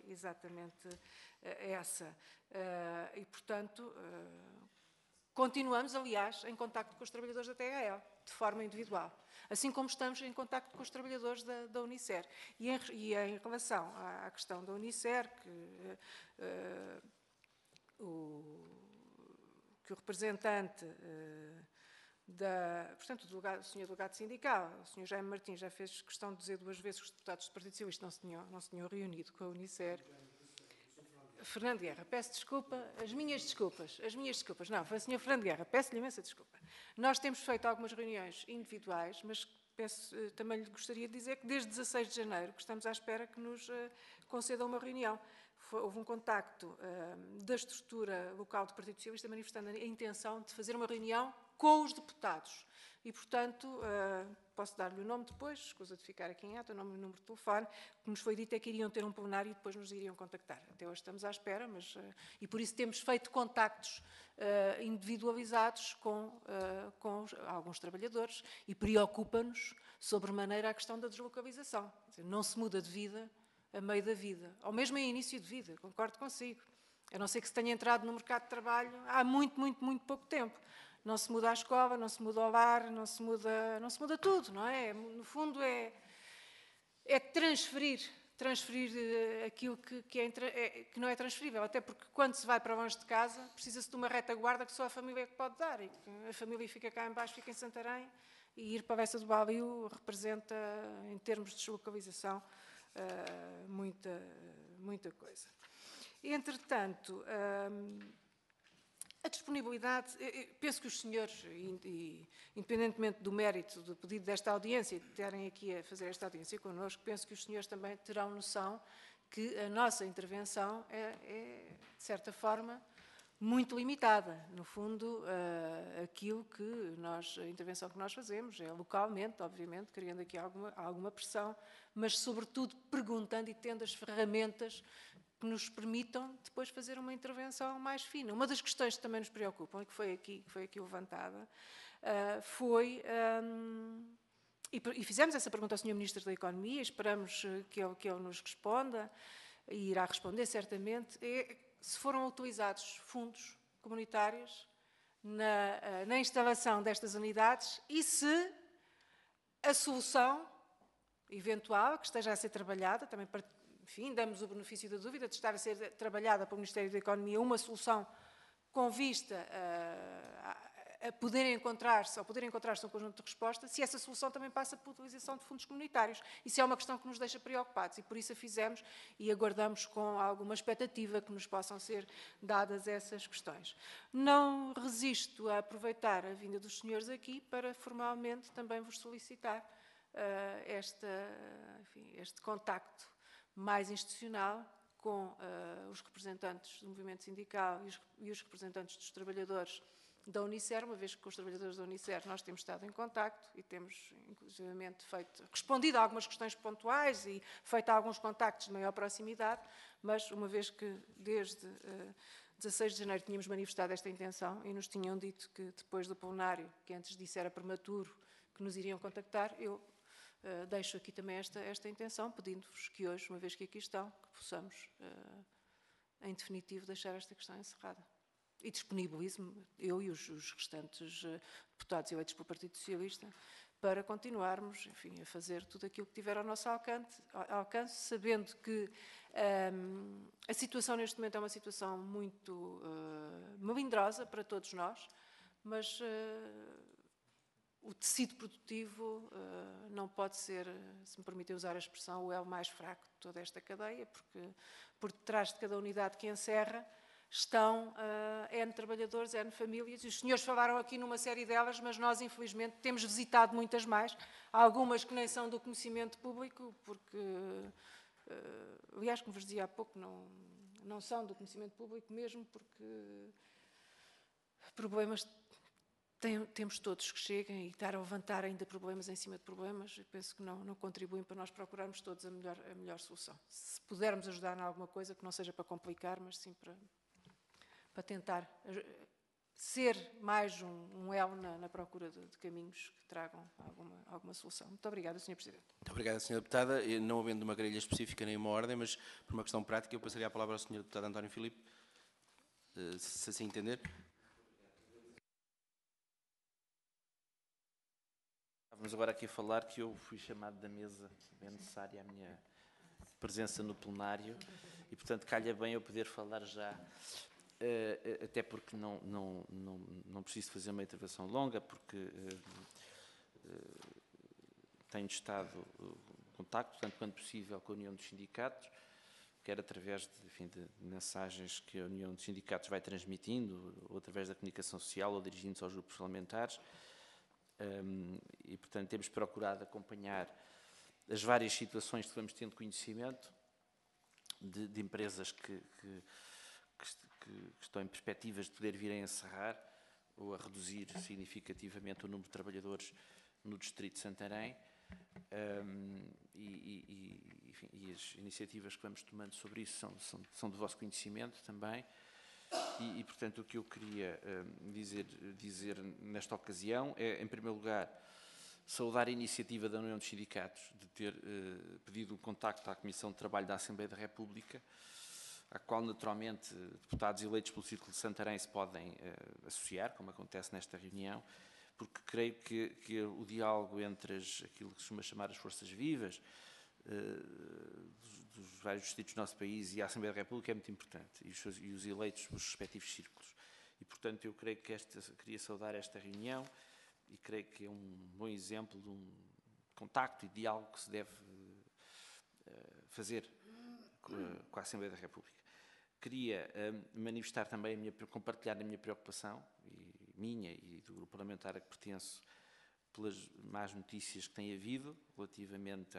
essa. E, portanto, continuamos, aliás, em contacto com os trabalhadores da THL, de forma individual, assim como estamos em contacto com os trabalhadores da Unicer. E em relação à questão da Unicer, que o representante portanto, o Sr. Delegado Sindical, o Sr. Jaime Martins, já fez questão de dizer 2 vezes que os deputados do Partido Socialista não se tinham reunido com a Unicer. Fernando Guerra, peço desculpa, as minhas desculpas. Não, foi o Sr. Fernando Guerra, peço-lhe imensa desculpa. Nós temos feito algumas reuniões individuais, mas também lhe gostaria de dizer que desde 16 de janeiro que estamos à espera que nos concedam uma reunião. Houve um contacto da estrutura local do Partido Socialista manifestando a intenção de fazer uma reunião com os deputados. E, portanto, posso dar-lhe o nome depois, escusa de ficar aqui em ata, o nome e o número de telefone. O que nos foi dito é que iriam ter um plenário e depois nos iriam contactar. Até hoje estamos à espera, e por isso temos feito contactos individualizados com alguns trabalhadores, e preocupa-nos sobremaneira a questão da deslocalização. Quer dizer, não se muda de vida a meio da vida, ou mesmo em início de vida, concordo consigo. A não ser que se tenha entrado no mercado de trabalho há muito pouco tempo. Não se muda a escola, não se muda o lar, não se muda tudo, não é? No fundo é transferir aquilo que não é transferível, até porque quando se vai para longe de casa precisa-se de uma retaguarda que só a família pode dar, e a família fica cá em baixo, fica em Santarém, e ir para a Bessa do Balio representa, em termos de deslocalização, muita coisa. Entretanto, a disponibilidade, penso que os senhores, independentemente do mérito do pedido desta audiência, de terem aqui a fazer esta audiência connosco, penso que os senhores também terão noção que a nossa intervenção é de certa forma, muito limitada. No fundo, a intervenção que nós fazemos é localmente, obviamente, criando aqui alguma pressão, mas, sobretudo, perguntando e tendo as ferramentas que nos permitam depois fazer uma intervenção mais fina. Uma das questões que também nos preocupam, e que foi aqui levantada, e fizemos essa pergunta ao Sr. Ministro da Economia, esperamos que ele nos responda, e irá responder certamente, se foram utilizados fundos comunitários na instalação destas unidades, e se a solução eventual que esteja a ser trabalhada, também para, enfim, damos o benefício da dúvida de estar a ser trabalhada pelo Ministério da Economia uma solução com vista a poder encontrar-se um conjunto de respostas, se essa solução também passa pela utilização de fundos comunitários. Isso é uma questão que nos deixa preocupados, e por isso a fizemos, e aguardamos com alguma expectativa que nos possam ser dadas essas questões. Não resisto a aproveitar a vinda dos senhores aqui para formalmente também vos solicitar este contacto mais institucional com os representantes do movimento sindical e os representantes dos trabalhadores da Unicer, uma vez que com os trabalhadores da Unicer nós temos estado em contacto e temos, inclusivamente, respondido a algumas questões pontuais e feito alguns contactos de maior proximidade, mas uma vez que desde 16 de janeiro tínhamos manifestado esta intenção e nos tinham dito que depois do plenário, que antes disso era prematuro, que nos iriam contactar, eu deixo aqui também esta intenção, pedindo-vos que hoje, uma vez que aqui estão, que possamos, em definitivo, deixar esta questão encerrada. E disponibilizo-me, eu e os restantes deputados eleitos pelo Partido Socialista, para continuarmos, enfim, a fazer tudo aquilo que tiver ao nosso alcance, sabendo que a situação neste momento é uma situação muito melindrosa para todos nós, mas o tecido produtivo não pode ser, se me permitem usar a expressão, o elo mais fraco de toda esta cadeia, porque por detrás de cada unidade que encerra estão N trabalhadores, N famílias, e os senhores falaram aqui numa série delas, mas nós, infelizmente, temos visitado muitas mais, algumas que nem são do conhecimento público, porque, aliás, como vos dizia há pouco, não são do conhecimento público mesmo, porque problemas temos todos que cheguem, e estar a levantar ainda problemas em cima de problemas, eu penso que não contribuem para nós procurarmos todos a melhor solução. Se pudermos ajudar em alguma coisa, que não seja para complicar, mas sim para tentar ser mais um elo na procura de caminhos que tragam alguma solução. Muito obrigada, Sr. Presidente. Muito obrigado, Sra. Deputada. Não havendo uma grelha específica nem uma ordem, mas por uma questão prática, eu passaria a palavra ao Sr. Deputado António Filipe, se assim entender. Vamos agora aqui falar que eu fui chamado da mesa, é necessária a minha presença no plenário e, portanto, calha bem eu poder falar já, até porque não preciso fazer uma intervenção longa, porque tenho estado em contacto, tanto quanto possível, com a União dos Sindicatos, quer através de mensagens que a União dos Sindicatos vai transmitindo, ou através da comunicação social, ou dirigindo-se aos grupos parlamentares. E, portanto, temos procurado acompanhar as várias situações que vamos tendo conhecimento de empresas que estão em perspectivas de poder vir a encerrar ou a reduzir significativamente o número de trabalhadores no Distrito de Santarém, enfim, e as iniciativas que vamos tomando sobre isso são do vosso conhecimento também. E, portanto, o que eu queria dizer nesta ocasião é, em primeiro lugar, saudar a iniciativa da União dos Sindicatos de ter pedido um contacto à Comissão de Trabalho da Assembleia da República, à qual, naturalmente, deputados eleitos pelo Círculo de Santarém se podem associar, como acontece nesta reunião, porque creio que o diálogo entre aquilo que se costuma chamar as forças vivas, dos vários distritos do nosso país e a Assembleia da República é muito importante, e os eleitos dos respectivos círculos. E, portanto, eu creio que queria saudar esta reunião e creio que é um bom exemplo de um contacto e diálogo que se deve fazer com a Assembleia da República. Queria manifestar também, compartilhar a minha preocupação, minha e do grupo parlamentar a que pertenço, pelas más notícias que tem havido relativamente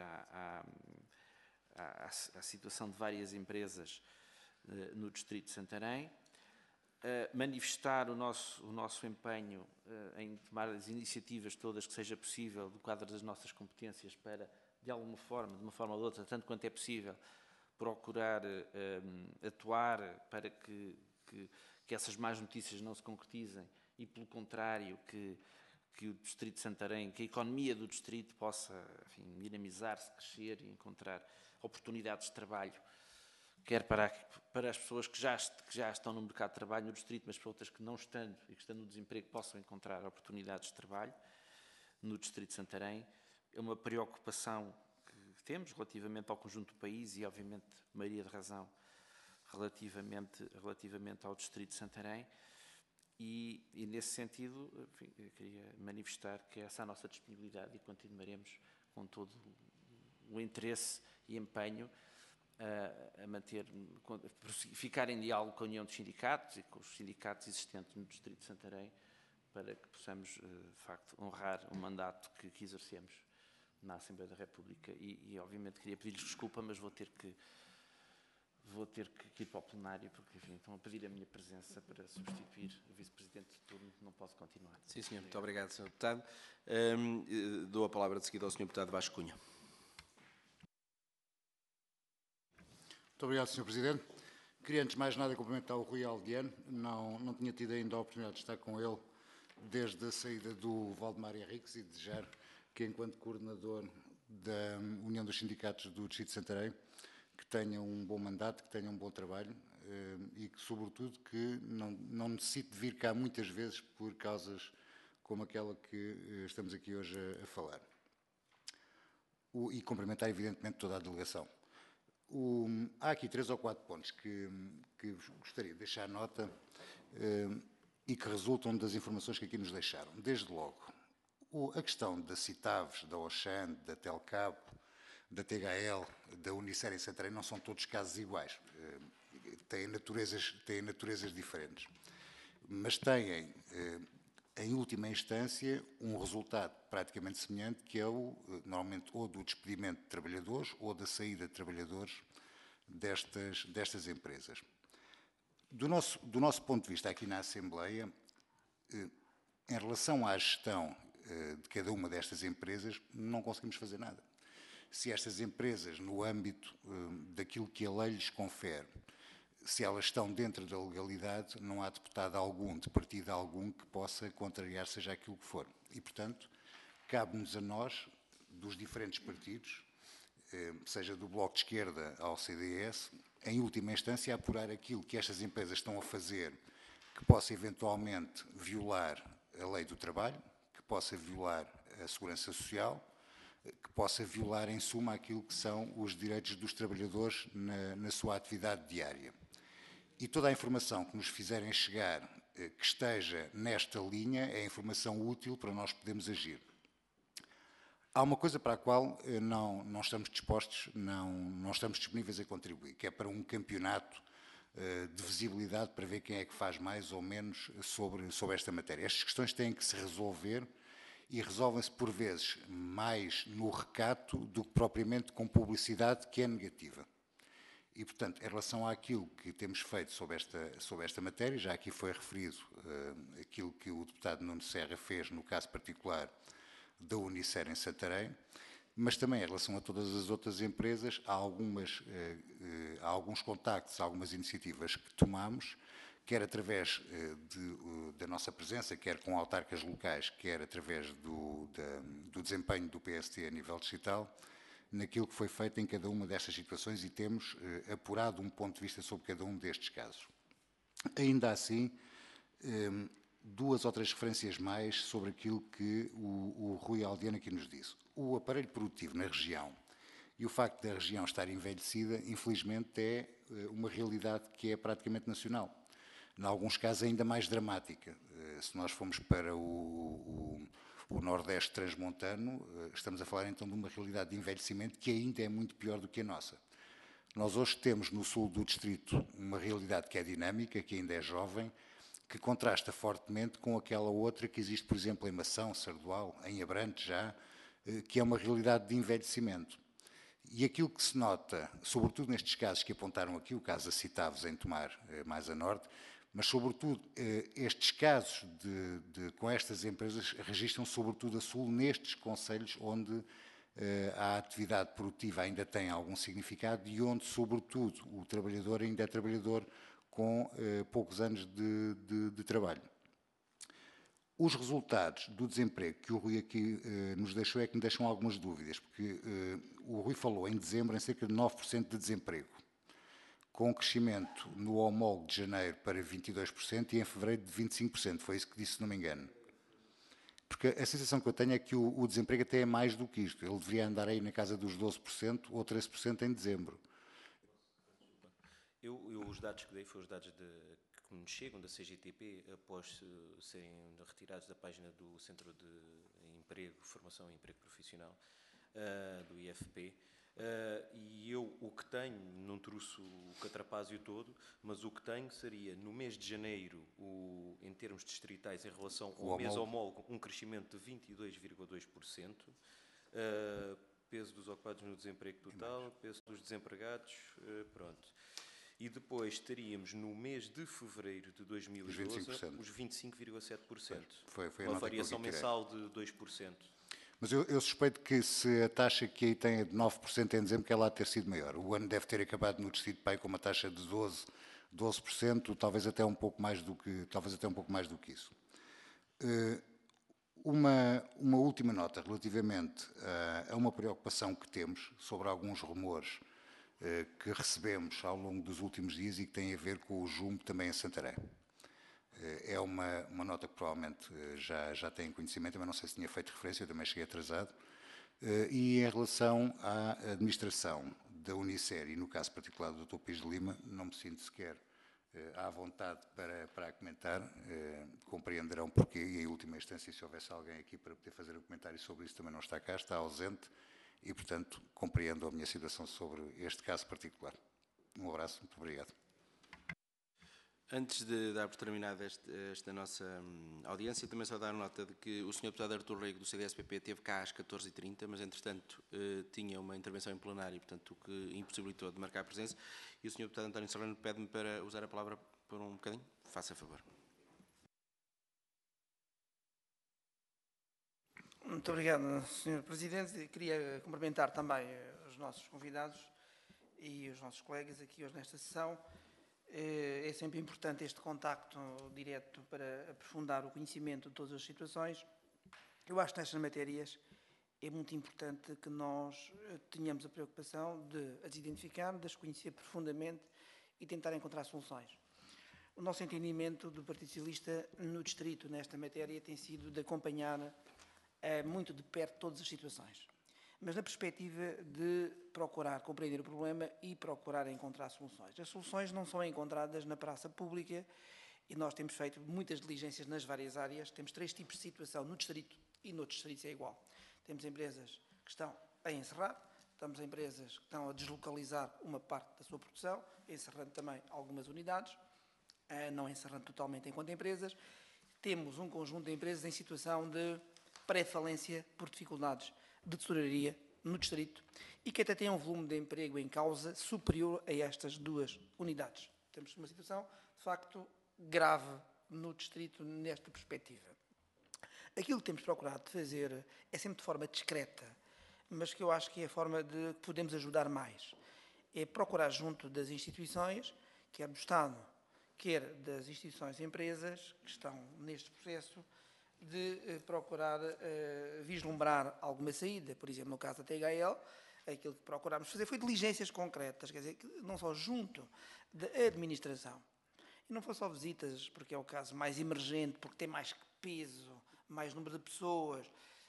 à situação de várias empresas no Distrito de Santarém, manifestar o nosso empenho em tomar as iniciativas todas que seja possível do quadro das nossas competências para, de alguma forma, de uma forma ou de outra, tanto quanto é possível, procurar atuar para que essas más notícias não se concretizem e, pelo contrário, que o Distrito de Santarém, que a economia do Distrito possa, enfim, dinamizar-se, crescer e encontrar oportunidades de trabalho, quer para as pessoas que já estão no mercado de trabalho no Distrito, mas para outras que não estando e que estão no desemprego possam encontrar oportunidades de trabalho no Distrito de Santarém. É uma preocupação que temos relativamente ao conjunto do país e, obviamente, maioria de razão relativamente ao Distrito de Santarém. E nesse sentido, enfim, eu queria manifestar que essa é a nossa disponibilidade e continuaremos com todo o interesse e empenho a manter, ficar em diálogo com a União dos Sindicatos e com os sindicatos existentes no Distrito de Santarém para que possamos, de facto, honrar o mandato que exercemos na Assembleia da República. E obviamente, queria pedir-lhes desculpa, mas vou ter que vou ter que ir para o plenário, porque, enfim, estão a pedir a minha presença para substituir o vice-presidente de turno, não posso continuar. Sim, senhor. Muito obrigado, Sr. Deputado. Dou a palavra de seguida ao Sr. Deputado Vasco Cunha. Muito obrigado, Sr. Presidente. Queria, antes de mais nada, cumprimentar o Rui Aldeano. Não tinha tido ainda a oportunidade de estar com ele desde a saída do Valdemar Henriques e desejar que, enquanto coordenador da União dos Sindicatos do Distrito de Santarém, que tenha um bom mandato, que tenha um bom trabalho e que, sobretudo, que não necessite de vir cá muitas vezes por causas como aquela que estamos aqui hoje a falar. E cumprimentar, evidentemente, toda a delegação. Há aqui 3 ou 4 pontos que gostaria de deixar nota e que resultam das informações que aqui nos deixaram. Desde logo, a questão da Citaves, da Auchan, da Telcab, da THL, da Unicer em Santarém não são todos casos iguais. Têm naturezas diferentes. Mas têm, em última instância, um resultado praticamente semelhante, que é normalmente, ou do despedimento de trabalhadores ou da saída de trabalhadores destas empresas. Do nosso ponto de vista aqui na Assembleia, em relação à gestão de cada uma destas empresas, não conseguimos fazer nada. Se estas empresas, no âmbito daquilo que a lei lhes confere, se elas estão dentro da legalidade, não há deputado algum, de partido algum, que possa contrariar seja aquilo que for. E, portanto, cabe-nos a nós, dos diferentes partidos, seja do Bloco de Esquerda ao CDS, em última instância, apurar aquilo que estas empresas estão a fazer que possa eventualmente violar a lei do trabalho, que possa violar a segurança social, que possa violar, em suma, aquilo que são os direitos dos trabalhadores na sua atividade diária. E toda a informação que nos fizerem chegar que esteja nesta linha é informação útil para nós podermos agir. Há uma coisa para a qual não estamos dispostos, não estamos disponíveis a contribuir, que é para um campeonato de visibilidade para ver quem é que faz mais ou menos sobre esta matéria. Estas questões têm que se resolver e resolvem-se por vezes mais no recato do que propriamente com publicidade, que é negativa. E, portanto, em relação àquilo que temos feito sobre esta matéria, já aqui foi referido aquilo que o deputado Nuno Serra fez no caso particular da Unicer em Santarém, mas também em relação a todas as outras empresas, há alguns contactos, algumas iniciativas que tomamos, quer através da nossa presença, quer com autarcas locais, quer através do desempenho do PST a nível digital, naquilo que foi feito em cada uma destas situações e temos apurado um ponto de vista sobre cada um destes casos. Ainda assim, 2 ou 3 referências mais sobre aquilo que o Rui Aldeano aqui nos disse. O aparelho produtivo na região e o facto da região estar envelhecida, infelizmente, é uma realidade que é praticamente nacional. Em alguns casos ainda mais dramática. Se nós formos para o Nordeste transmontano, estamos a falar então de uma realidade de envelhecimento que ainda é muito pior do que a nossa. Nós hoje temos no sul do distrito uma realidade que é dinâmica, que ainda é jovem, que contrasta fortemente com aquela outra que existe, por exemplo, em Mação, Sardual, em Abrantes já, que é uma realidade de envelhecimento. E aquilo que se nota, sobretudo nestes casos que apontaram aqui, o caso da Citaves em Tomar, mais a norte, mas, sobretudo, estes casos com estas empresas registram, sobretudo, a sul, nestes concelhos onde a atividade produtiva ainda tem algum significado e onde, sobretudo, o trabalhador ainda é trabalhador com poucos anos de trabalho. Os resultados do desemprego que o Rui aqui nos deixou é que me deixam algumas dúvidas, porque o Rui falou em dezembro em cerca de 9% de desemprego, com um crescimento no homólogo de janeiro para 22% e em fevereiro de 25%. Foi isso que disse, se não me engano. Porque a sensação que eu tenho é que o desemprego até é mais do que isto. Ele deveria andar aí na casa dos 12% ou 13% em dezembro. Os dados que dei foram os dados que nos chegam da CGTP após serem retirados da página do Centro de Emprego, Formação e Emprego Profissional, do IFP. E eu o que tenho, não trouxe o catrapázio todo, mas o que tenho seria, no mês de janeiro, em termos distritais, em relação ao mês homólogo, um crescimento de 22,2%, peso dos ocupados no desemprego total, peso dos desempregados, pronto. E depois teríamos, no mês de fevereiro de 2012, os 25,7%. Foi a uma nota variação que eu tirei. mensal de 2%. Mas eu suspeito que se a taxa que aí tem é de 9% em dezembro, que ela há de ter sido maior. O ano deve ter acabado no Distrito de Pai com uma taxa de 12%, talvez até um pouco mais do que isso. Uma última nota relativamente a uma preocupação que temos sobre alguns rumores que recebemos ao longo dos últimos dias e que tem a ver com o Jumbo também em Santarém. É uma nota que provavelmente já têm conhecimento, mas não sei se tinha feito referência, eu também cheguei atrasado. E em relação à administração da Unicer, e no caso particular do Dr. Pires de Lima, não me sinto sequer à vontade para a comentar, compreenderão porquê, e em última instância, se houvesse alguém aqui para poder fazer um comentário sobre isso, também não está cá, está ausente, e portanto compreendo a minha situação sobre este caso particular. Um abraço, muito obrigado. Antes de dar por terminada esta nossa audiência, também só dar nota de que o Sr. Deputado Artur Rego, do CDS-PP, esteve cá às 14h30, mas, entretanto, tinha uma intervenção em plenário, portanto, o que impossibilitou de marcar a presença, e o Sr. Deputado António Serrano pede-me para usar a palavra por um bocadinho. Faça favor. Muito obrigado, Sr. Presidente. Queria cumprimentar também os nossos convidados e os nossos colegas aqui hoje nesta sessão. É sempre importante este contacto direto para aprofundar o conhecimento de todas as situações. Eu acho que nestas matérias é muito importante que nós tenhamos a preocupação de as identificar, de as conhecer profundamente e tentar encontrar soluções. O nosso entendimento do Partido Socialista no Distrito, nesta matéria, tem sido de acompanhar muito de perto todas as situações, mas na perspectiva de procurar compreender o problema e procurar encontrar soluções. As soluções não são encontradas na praça pública e nós temos feito muitas diligências nas várias áreas. Temos 3 tipos de situação no Distrito e noutros distritos é igual. Temos empresas que estão a encerrar, temos empresas que estão a deslocalizar uma parte da sua produção, encerrando também algumas unidades, não encerrando totalmente enquanto empresas. Temos um conjunto de empresas em situação de pré-falência por dificuldades de tesouraria no Distrito e que até tem um volume de emprego em causa superior a estas 2 unidades. Temos uma situação, de facto, grave no Distrito nesta perspectiva. Aquilo que temos procurado fazer é sempre de forma discreta, mas que eu acho que é a forma de podemos ajudar mais. É procurar junto das instituições, quer do Estado, quer das instituições e empresas que estão neste processo, de procurar vislumbrar alguma saída. Por exemplo, no caso da THL, aquilo que procurámos fazer foi diligências concretas, quer dizer, não só junto da administração. E não foi só visitas, porque é o caso mais emergente, porque tem mais peso, mais número de pessoas,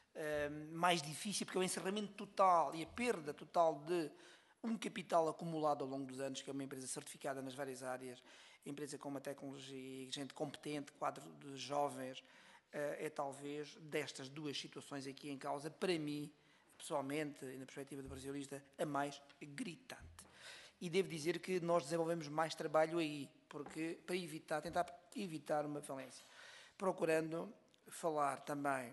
mais difícil, porque é o encerramento total e a perda total de um capital acumulado ao longo dos anos, que é uma empresa certificada nas várias áreas, empresa com uma tecnologia, gente competente, quadro de jovens, é talvez destas 2 situações aqui em causa, para mim, pessoalmente, e na perspectiva do Partido Socialista, a mais gritante. E devo dizer que nós desenvolvemos mais trabalho aí, porque para tentar evitar uma falência. Procurando falar também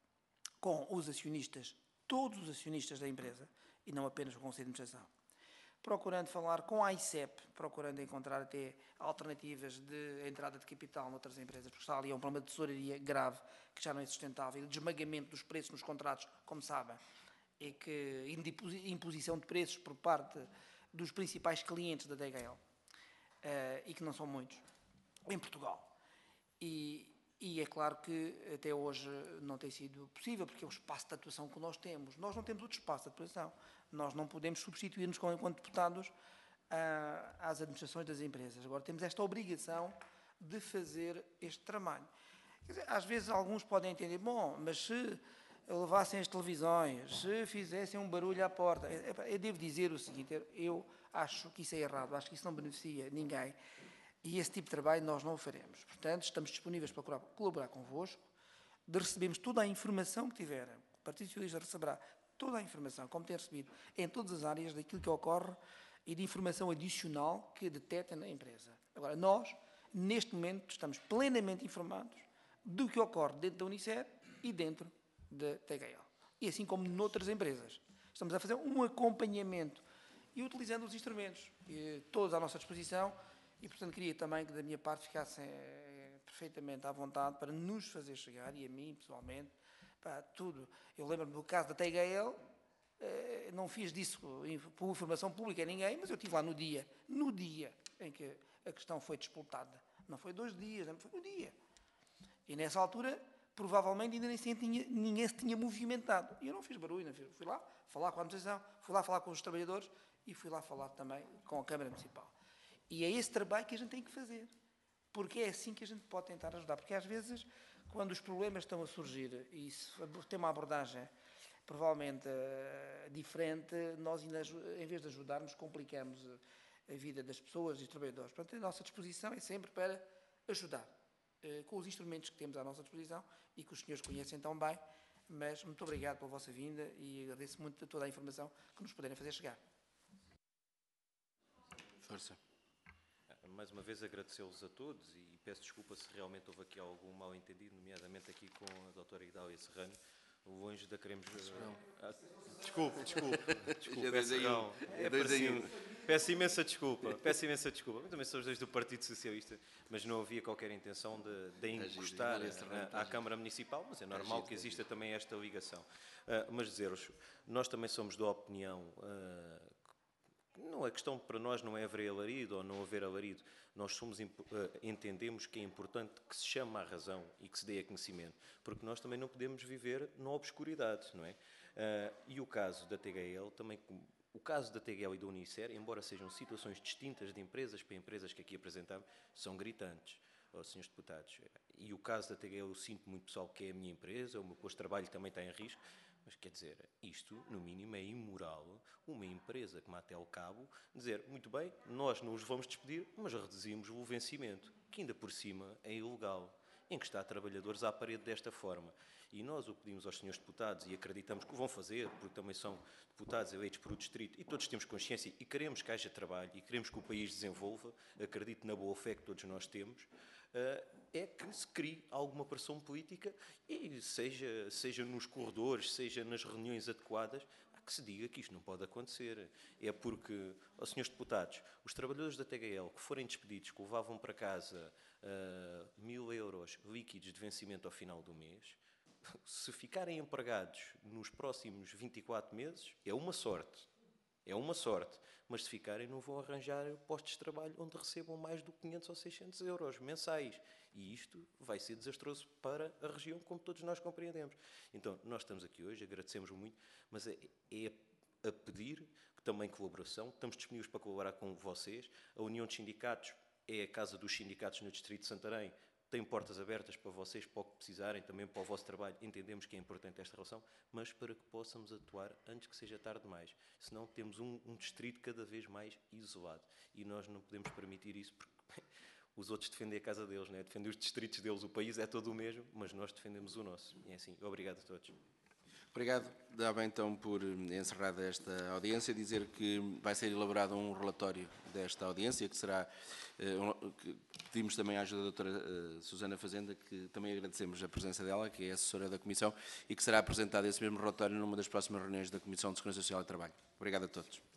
com os acionistas, todos os acionistas da empresa, e não apenas com o Conselho de Administração. Procurando falar com a AICEP, procurando encontrar até alternativas de entrada de capital noutras empresas, porque está ali um problema de tesouraria grave, que já não é sustentável, e de esmagamento dos preços nos contratos, como sabem, e que imposição de preços por parte dos principais clientes da DHL, e que não são muitos, em Portugal. E é claro que até hoje não tem sido possível, porque é o espaço de atuação que nós temos. Nós não temos outro espaço de atuação. Nós não podemos substituir-nos, enquanto deputados, às administrações das empresas. Agora, temos esta obrigação de fazer este trabalho. Quer dizer, às vezes, alguns podem entender, bom, mas se levassem as televisões, se fizessem um barulho à porta... Eu devo dizer o seguinte, eu acho que isso é errado, acho que isso não beneficia ninguém. E esse tipo de trabalho nós não o faremos. Portanto, estamos disponíveis para colaborar convosco, recebemos toda a informação que tiverem. O Partido Socialista receberá toda a informação, como tem recebido, em todas as áreas daquilo que ocorre e de informação adicional que detecta na empresa. Agora, nós, neste momento, estamos plenamente informados do que ocorre dentro da Unicer e dentro da THL. E assim como noutras empresas. Estamos a fazer um acompanhamento e utilizando os instrumentos todos à nossa disposição e, portanto, queria também que da minha parte ficassem perfeitamente à vontade para nos fazer chegar, e a mim pessoalmente, para tudo. Eu lembro-me do caso da TGL, não fiz disso por informação pública a ninguém, mas eu estive lá no dia em que a questão foi disputada. Não foi 2 dias, não foi um dia. E nessa altura, provavelmente, ainda ninguém se tinha movimentado. E eu não fiz barulho, fui lá falar com a administração, fui lá falar com os trabalhadores e fui lá falar também com a Câmara Municipal. E é esse trabalho que a gente tem que fazer, porque é assim que a gente pode tentar ajudar. Porque às vezes, quando os problemas estão a surgir e se tem uma abordagem provavelmente diferente, nós, em vez de ajudarmos, complicamos a vida das pessoas e dos trabalhadores. Portanto, a nossa disposição é sempre para ajudar, com os instrumentos que temos à nossa disposição e que os senhores conhecem tão bem, mas muito obrigado pela vossa vinda e agradeço muito toda a informação que nos puderem fazer chegar. Força. Mais uma vez agradecê-los a todos e peço desculpa se realmente houve aqui algum mal-entendido, nomeadamente aqui com a doutora Idália Serrano. Longe da queremos... Desculpe. Peço imensa desculpa. Eu também sou os dois do Partido Socialista, mas não havia qualquer intenção de encostar à Câmara Municipal, mas é normal que exista também esta ligação. Mas dizer-vos, nós também somos da opinião... Não, a questão para nós não é haver alarido ou não haver alarido. Nós entendemos que é importante que se chame à razão e que se dê a conhecimento, porque nós também não podemos viver na obscuridade, não é? E o caso da TGL, também, o caso da TGL e da Unicer, embora sejam situações distintas de empresas para empresas que aqui apresentamos, são gritantes, senhores deputados. E o caso da TGL eu sinto muito pessoal que é a minha empresa, o meu posto de trabalho também está em risco. Mas quer dizer, isto, no mínimo, é imoral uma empresa como a Telcabo dizer, muito bem, nós não os vamos despedir, mas reduzimos o vencimento, que ainda por cima é ilegal, em que está trabalhadores à parede desta forma. E nós o pedimos aos senhores deputados e acreditamos que o vão fazer, porque também são deputados eleitos por o distrito e todos temos consciência e queremos que haja trabalho e queremos que o país desenvolva, acredito na boa fé que todos nós temos, é que se crie alguma pressão política e seja nos corredores, seja nas reuniões adequadas, que se diga que isto não pode acontecer. É porque, senhores deputados, os trabalhadores da TGL que forem despedidos, que levavam para casa 1.000 euros líquidos de vencimento ao final do mês, se ficarem empregados nos próximos 24 meses, é uma sorte, mas se ficarem não vão arranjar postos de trabalho onde recebam mais do que 500 ou 600 euros mensais. E isto vai ser desastroso para a região, como todos nós compreendemos. Então, nós estamos aqui hoje, agradecemos muito, mas é a pedir também colaboração, estamos disponíveis para colaborar com vocês. A União de Sindicatos é a casa dos sindicatos no Distrito de Santarém, tem portas abertas para vocês, para o que precisarem, também para o vosso trabalho. Entendemos que é importante esta relação, mas para que possamos atuar antes que seja tarde demais. Senão temos um distrito cada vez mais isolado. E nós não podemos permitir isso, porque os outros defendem a casa deles, né? Defendem os distritos deles. O país é todo o mesmo, mas nós defendemos o nosso. E é assim. Obrigado a todos. Obrigado. Dava então por encerrada esta audiência, dizer que vai ser elaborado um relatório desta audiência, que será, que pedimos também à ajuda da doutora Susana Fazenda, que também agradecemos a presença dela, que é assessora da Comissão, e que será apresentado esse mesmo relatório numa das próximas reuniões da Comissão de Segurança Social e Trabalho. Obrigado a todos.